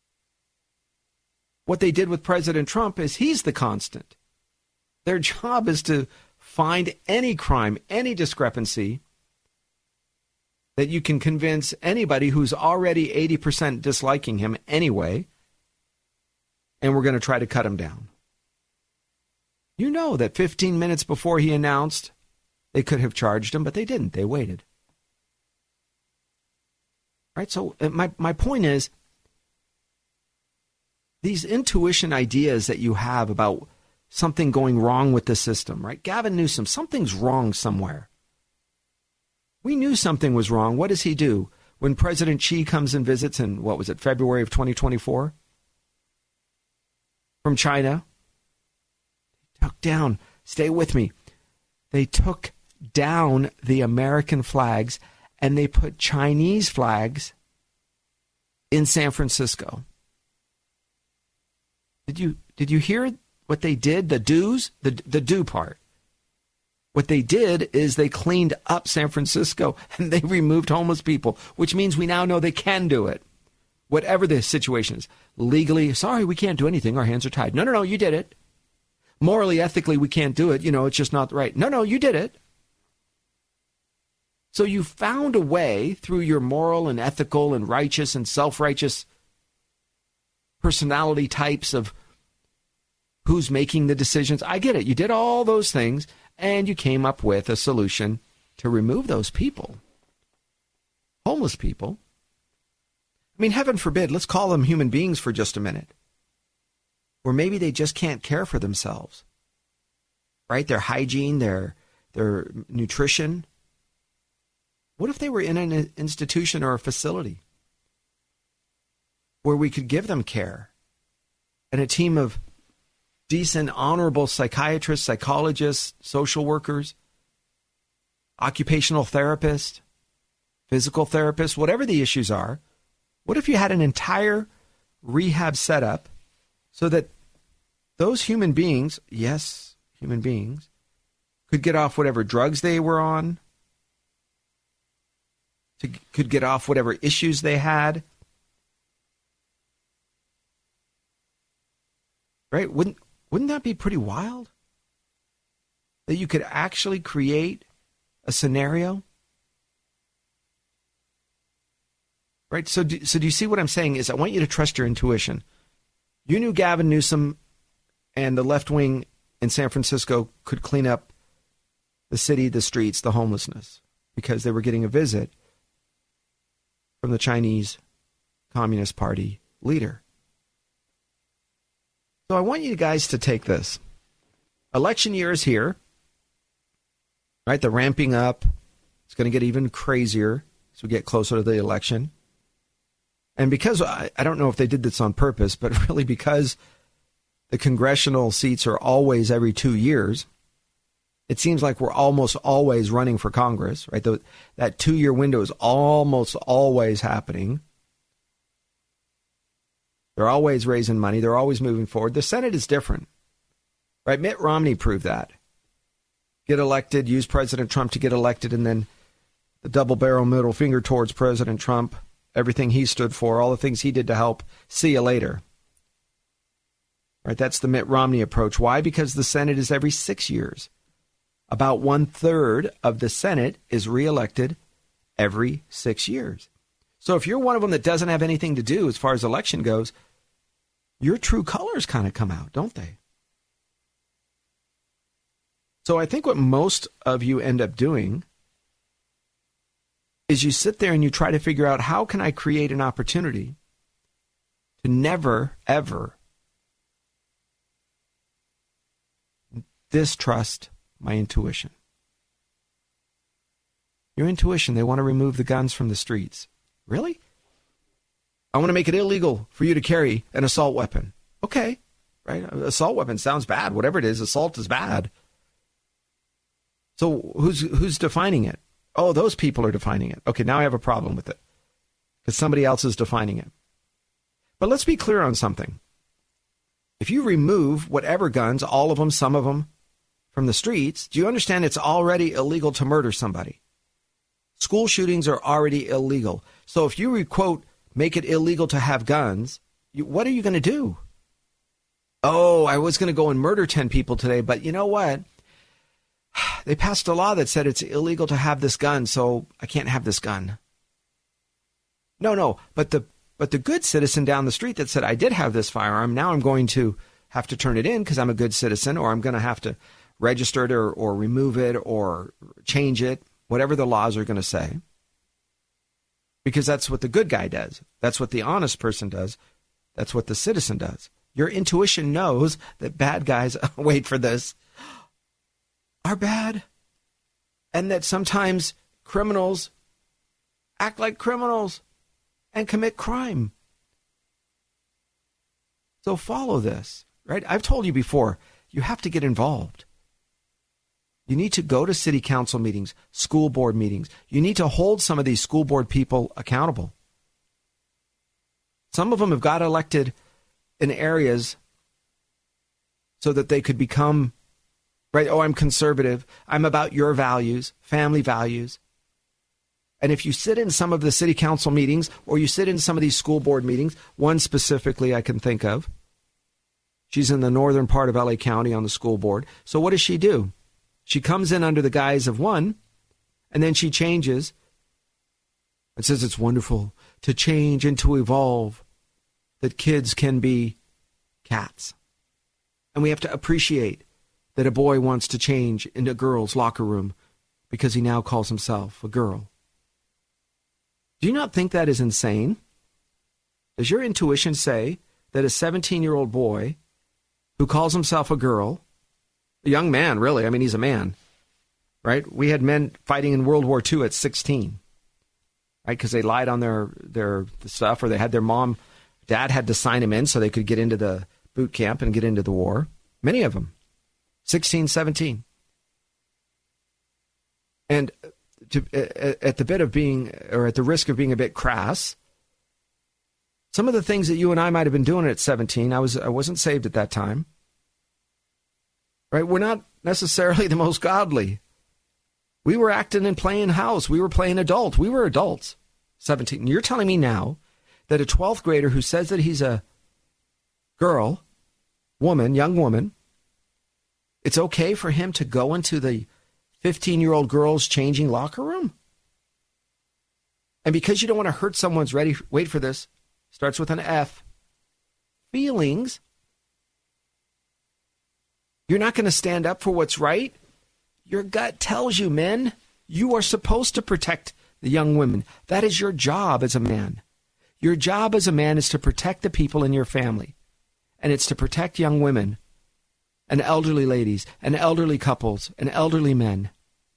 What they did with President Trump is he's the constant. Their job is to find any crime, any discrepancy that you can convince anybody who's already eighty percent disliking him anyway, and we're going to try to cut him down. You know that fifteen minutes before he announced, they could have charged him, but they didn't. They waited. Right? So my, my point is, these intuition ideas that you have about something going wrong with the system, right? Gavin Newsom, something's wrong somewhere. We knew something was wrong. What does he do? When President Xi comes and visits in, what was it, February of twenty twenty-four? From China. Took down, stay with me. They took down the American flags and they put Chinese flags in San Francisco. Did you did you hear what they did? The do's, the the do part. What they did is they cleaned up San Francisco and they removed homeless people, which means we now know they can do it. Whatever the situation is. Legally, sorry, we can't do anything. Our hands are tied. No, no, no, you did it. Morally, ethically, we can't do it. You know, it's just not right. No, no, you did it. So you found a way through your moral and ethical and righteous and self-righteous personality types of who's making the decisions. I get it. You did all those things, and you came up with a solution to remove those people. Homeless people. I mean, heaven forbid, let's call them human beings for just a minute. Or maybe they just can't care for themselves. Right? Their hygiene, their their nutrition. What if they were in an institution or a facility where we could give them care and a team of decent, honorable psychiatrists, psychologists, social workers, occupational therapists, physical therapists, whatever the issues are? What if you had an entire rehab setup so that those human beings, yes, human beings, could get off whatever drugs they were on, to, could get off whatever issues they had? Right? Wouldn't wouldn't that be pretty wild? That you could actually create a scenario? Right? So do, so do you see what I'm saying is I want you to trust your intuition. You knew Gavin Newsom and the left wing in San Francisco could clean up the city, the streets, the homelessness, because they were getting a visit from the Chinese Communist Party leader. So I want you guys to take this. Election year is here. Right? The ramping up. It's going to get even crazier as we get closer to the election. And because, I, I don't know if they did this on purpose, but really because the congressional seats are always every two years, it seems like we're almost always running for Congress, right? The, that two-year window is almost always happening. They're always raising money. They're always moving forward. The Senate is different, right? Mitt Romney proved that. Get elected, use President Trump to get elected, and then the double-barrel middle finger towards President Trump, everything he stood for, all the things he did to help. See you later. Right? That's the Mitt Romney approach. Why? Because the Senate is every six years. About one-third of the Senate is reelected every six years. So if you're one of them that doesn't have anything to do as far as election goes, your true colors kind of come out, don't they? So I think what most of you end up doing is you sit there and you try to figure out, how can I create an opportunity to never, ever distrust my intuition? Your intuition, they want to remove the guns from the streets. Really? I want to make it illegal for you to carry an assault weapon. Okay, right? Assault weapon sounds bad. Whatever it is, assault is bad. So who's who's defining it? Oh, those people are defining it. Okay, now I have a problem with it because somebody else is defining it. But let's be clear on something. If you remove whatever guns, all of them, some of them, from the streets, do you understand it's already illegal to murder somebody? School shootings are already illegal. So if you, quote, make it illegal to have guns, you, what are you going to do? Oh, I was going to go and murder ten people today, but you know what? They passed a law that said it's illegal to have this gun, so I can't have this gun. No, no, but the but the good citizen down the street that said, I did have this firearm, now I'm going to have to turn it in because I'm a good citizen, or I'm going to have to register it or, or remove it or change it, whatever the laws are going to say. Because that's what the good guy does. That's what the honest person does. That's what the citizen does. Your intuition knows that bad guys, wait for this, are bad. And that sometimes criminals act like criminals and commit crime. So follow this, right? I've told you before, you have to get involved. You need to go to city council meetings, school board meetings. You need to hold some of these school board people accountable. Some of them have got elected in areas so that they could become, right, oh, I'm conservative. I'm about your values, family values. And if you sit in some of the city council meetings or you sit in some of these school board meetings, one specifically I can think of, she's in the northern part of L A County on the school board. So what does she do? She comes in under the guise of one, and then she changes and says it's wonderful to change and to evolve, that kids can be cats. And we have to appreciate that a boy wants to change into a girl's locker room because he now calls himself a girl. Do you not think that is insane? Does your intuition say that a seventeen-year-old boy who calls himself a girl, a young man, really, I mean, he's a man, right? We had men fighting in World War Two at sixteen, right? Because they lied on their, their stuff, or they had their mom, dad had to sign them in so they could get into the boot camp and get into the war. Many of them, sixteen, seventeen. And to, at the bit of being, or at the risk of being a bit crass, some of the things that you and I might have been doing at seventeen, I was I wasn't saved at that time. Right? We're not necessarily the most godly. We were acting and playing house. We were playing adult. We were adults. seventeen. You're telling me now that a twelfth grader who says that he's a girl, woman, young woman, it's okay for him to go into the fifteen-year-old girl's changing locker room? And because you don't want to hurt someone's, ready, wait for this, starts with an F, feelings, you're not going to stand up for what's right? Your gut tells you, men, you are supposed to protect the young women. That is your job as a man. Your job as a man is to protect the people in your family. And it's to protect young women and elderly ladies and elderly couples and elderly men.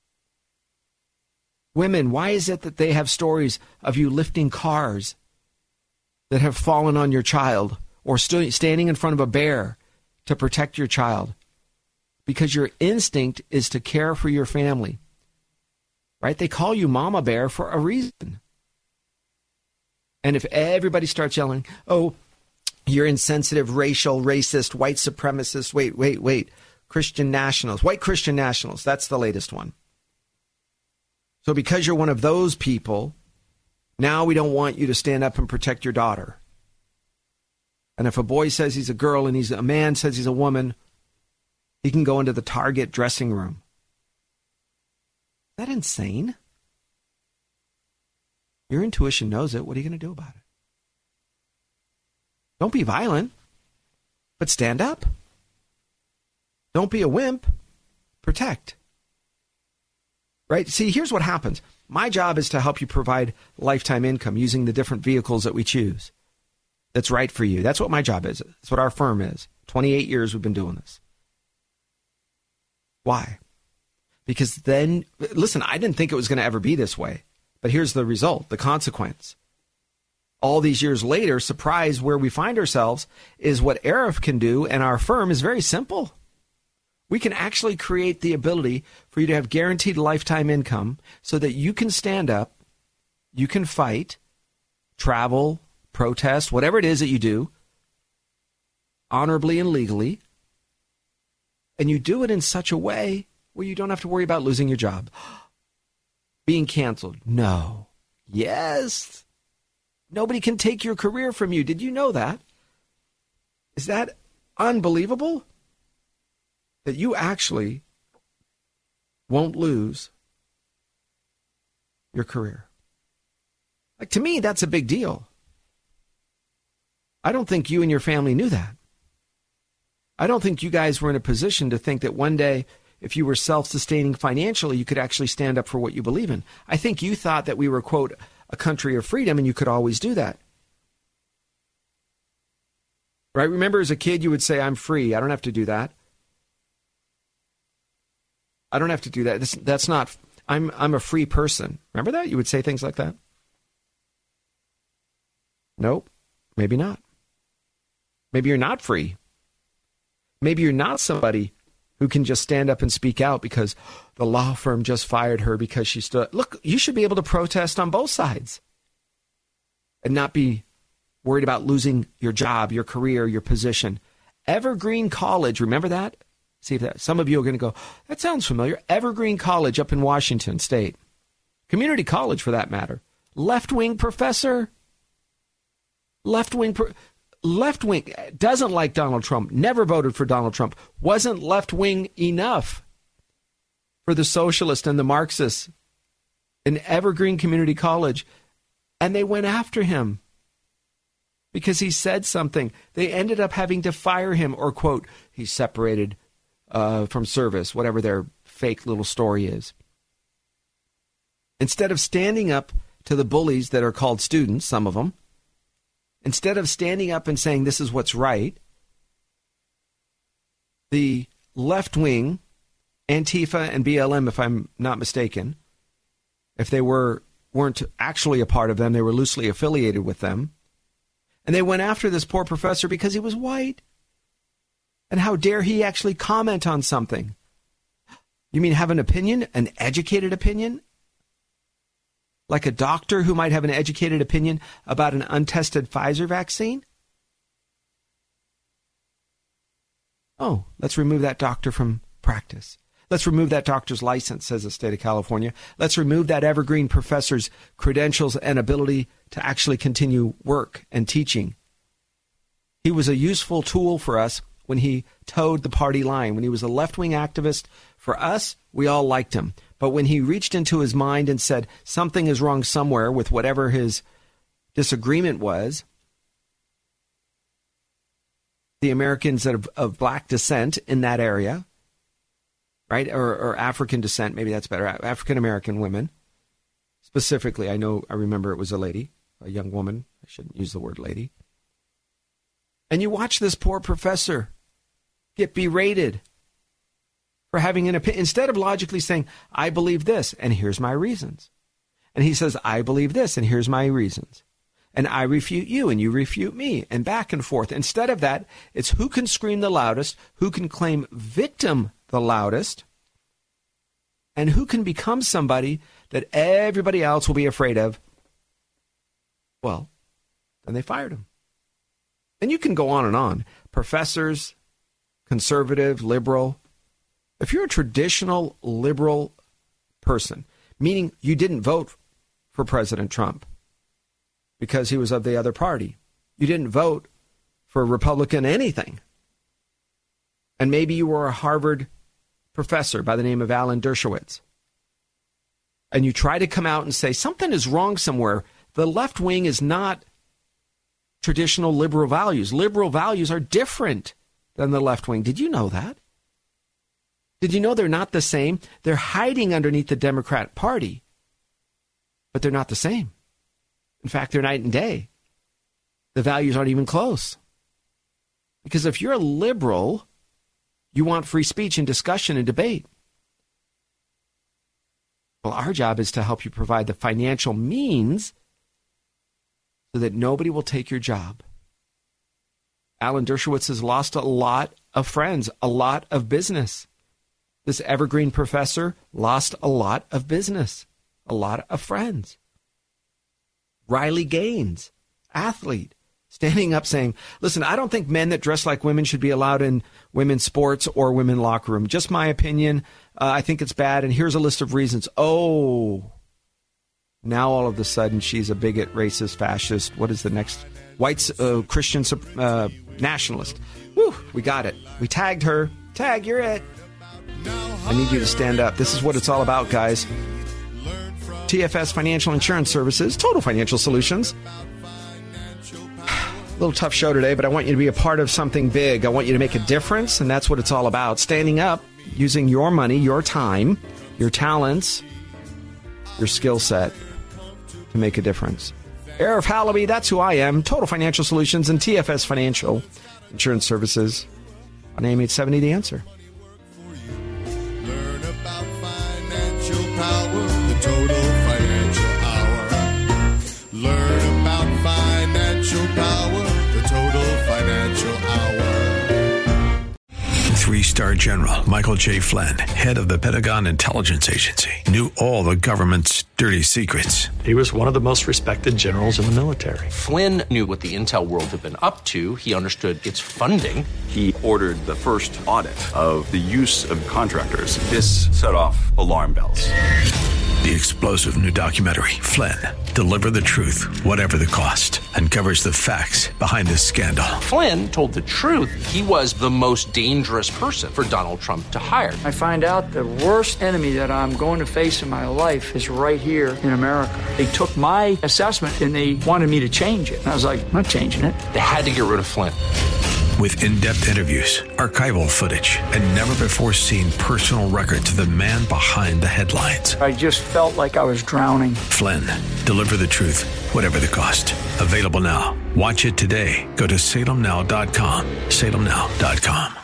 Women, why is it that they have stories of you lifting cars that have fallen on your child, or st- standing in front of a bear to protect your child? Because your instinct is to care for your family. Right? They call you Mama Bear for a reason. And if everybody starts yelling, oh, you're insensitive, racial, racist, white supremacist, wait, wait, wait, Christian nationals, white Christian nationals, that's the latest one. So because you're one of those people, now we don't want you to stand up and protect your daughter. And if a boy says he's a girl and he's a man says he's a woman, he can go into the Target dressing room. Is that insane? Your intuition knows it. What are you going to do about it? Don't be violent, but stand up. Don't be a wimp. Protect. Right? See, here's what happens. My job is to help you provide lifetime income using the different vehicles that we choose. That's right for you. That's what my job is. That's what our firm is. twenty-eight years we've been doing this. Why? Because then, listen, I didn't think it was going to ever be this way. But here's the result, the consequence. All these years later, surprise, where we find ourselves is what Arif can do, and our firm is very simple. We can actually create the ability for you to have guaranteed lifetime income so that you can stand up, you can fight, travel, protest, whatever it is that you do, honorably and legally, and you do it in such a way where you don't have to worry about losing your job, being canceled. No. Yes. Nobody can take your career from you. Did you know that? Is that unbelievable? That you actually won't lose your career. Like, to me, that's a big deal. I don't think you and your family knew that. I don't think you guys were in a position to think that one day, if you were self-sustaining financially, you could actually stand up for what you believe in. I think you thought that we were, quote, a country of freedom, and you could always do that. Right? Remember, as a kid, you would say, I'm free. I don't have to do that. I don't have to do that. That's, that's not, I'm, I'm a free person. Remember that? You would say things like that? Nope. Maybe not. Maybe you're not free. Maybe you're not somebody who can just stand up and speak out because the law firm just fired her because she stood. Look, you should be able to protest on both sides and not be worried about losing your job, your career, your position. Evergreen College, remember that? See if that. Some of you are going to go, that sounds familiar. Evergreen College up in Washington State. Community college, for that matter. Left-wing professor. Left-wing, pro- left-wing, doesn't like Donald Trump, never voted for Donald Trump, wasn't left-wing enough for the socialists and the Marxists in Evergreen Community College. And they went after him because he said something. They ended up having to fire him or, quote, he's separated uh, from service, whatever their fake little story is. Instead of standing up to the bullies that are called students, some of them, instead of standing up and saying this is what's right, the left-wing, Antifa and B L M, if I'm not mistaken, if they were, weren't actually a part of them, they were loosely affiliated with them, and they went after this poor professor because he was white. And how dare he actually comment on something? You mean have an opinion, an educated opinion? Like a doctor who might have an educated opinion about an untested Pfizer vaccine? Oh, let's remove that doctor from practice. Let's remove that doctor's license, says the state of California. Let's remove that Evergreen professor's credentials and ability to actually continue work and teaching. He was a useful tool for us when he towed the party line. When he was a left-wing activist, for us, we all liked him. But when he reached into his mind and said something is wrong somewhere with whatever his disagreement was, the Americans that of, of black descent in that area, right, or, or African descent, maybe that's better, African-American women, specifically, I know, I remember it was a lady, a young woman, I shouldn't use the word lady. And you watch this poor professor get berated for having an opinion, instead of logically saying, I believe this, and here's my reasons. And he says, I believe this, and here's my reasons. And I refute you, and you refute me, and back and forth. Instead of that, it's who can scream the loudest, who can claim victim the loudest, and who can become somebody that everybody else will be afraid of. Well, then they fired him. And you can go on and on. Professors, conservative, liberal. If you're a traditional liberal person, meaning you didn't vote for President Trump because he was of the other party, you didn't vote for a Republican anything, and maybe you were a Harvard professor by the name of Alan Dershowitz, and you try to come out and say something is wrong somewhere, the left wing is not traditional liberal values. Liberal values are different than the left wing. Did you know that? Did you know they're not the same? They're hiding underneath the Democrat Party, but they're not the same. In fact, they're night and day. The values aren't even close. Because if you're a liberal, you want free speech and discussion and debate. Well, our job is to help you provide the financial means so that nobody will take your job. Alan Dershowitz has lost a lot of friends, a lot of business. This Evergreen professor lost a lot of business, a lot of friends. Riley Gaines, athlete, Standing up saying, listen, I don't think men that dress like women should be allowed in women's sports or women's locker room. Just my opinion. Uh, I think it's bad, and here's a list of reasons. Oh, now all of a sudden she's a bigot, racist, fascist. What is the next? White uh, Christian uh, nationalist. Whew, we got it. We tagged her. Tag, you're it. I need you to stand up. This is what it's all about, guys. T F S Financial Insurance Services, Total Financial Solutions. A little tough show today, but I want you to be a part of something big. I want you to make a difference, and that's what it's all about. Standing up, using your money, your time, your talents, your skill set to make a difference. Arif Halaby, that's who I am. Total Financial Solutions and T F S Financial Insurance Services. On A M eight seventy, The Answer. Learn about financial power, the Total Financial Hour. Learn about financial power, the Total Financial Hour. Three-star General Michael J. Flynn, head of the Pentagon Intelligence Agency, knew all the government's dirty secrets. He was one of the most respected generals in the military. Flynn knew what the intel world had been up to. He understood its funding. He ordered the first audit of the use of contractors. This set off alarm bells. The explosive new documentary, Flynn, Deliver the Truth, Whatever the Cost, uncovers the facts behind this scandal. Flynn told the truth. He was the most dangerous person for Donald Trump to hire. I find out the worst enemy that I'm going to face in my life is right here in America. They took my assessment and they wanted me to change it. And I was like, I'm not changing it. They had to get rid of Flynn. With in-depth interviews, archival footage, and never-before-seen personal records of the man behind the headlines. I just felt like I was drowning. Flynn, Deliver the Truth, Whatever the Cost. Available now. Watch it today. Go to salem now dot com. salem now dot com.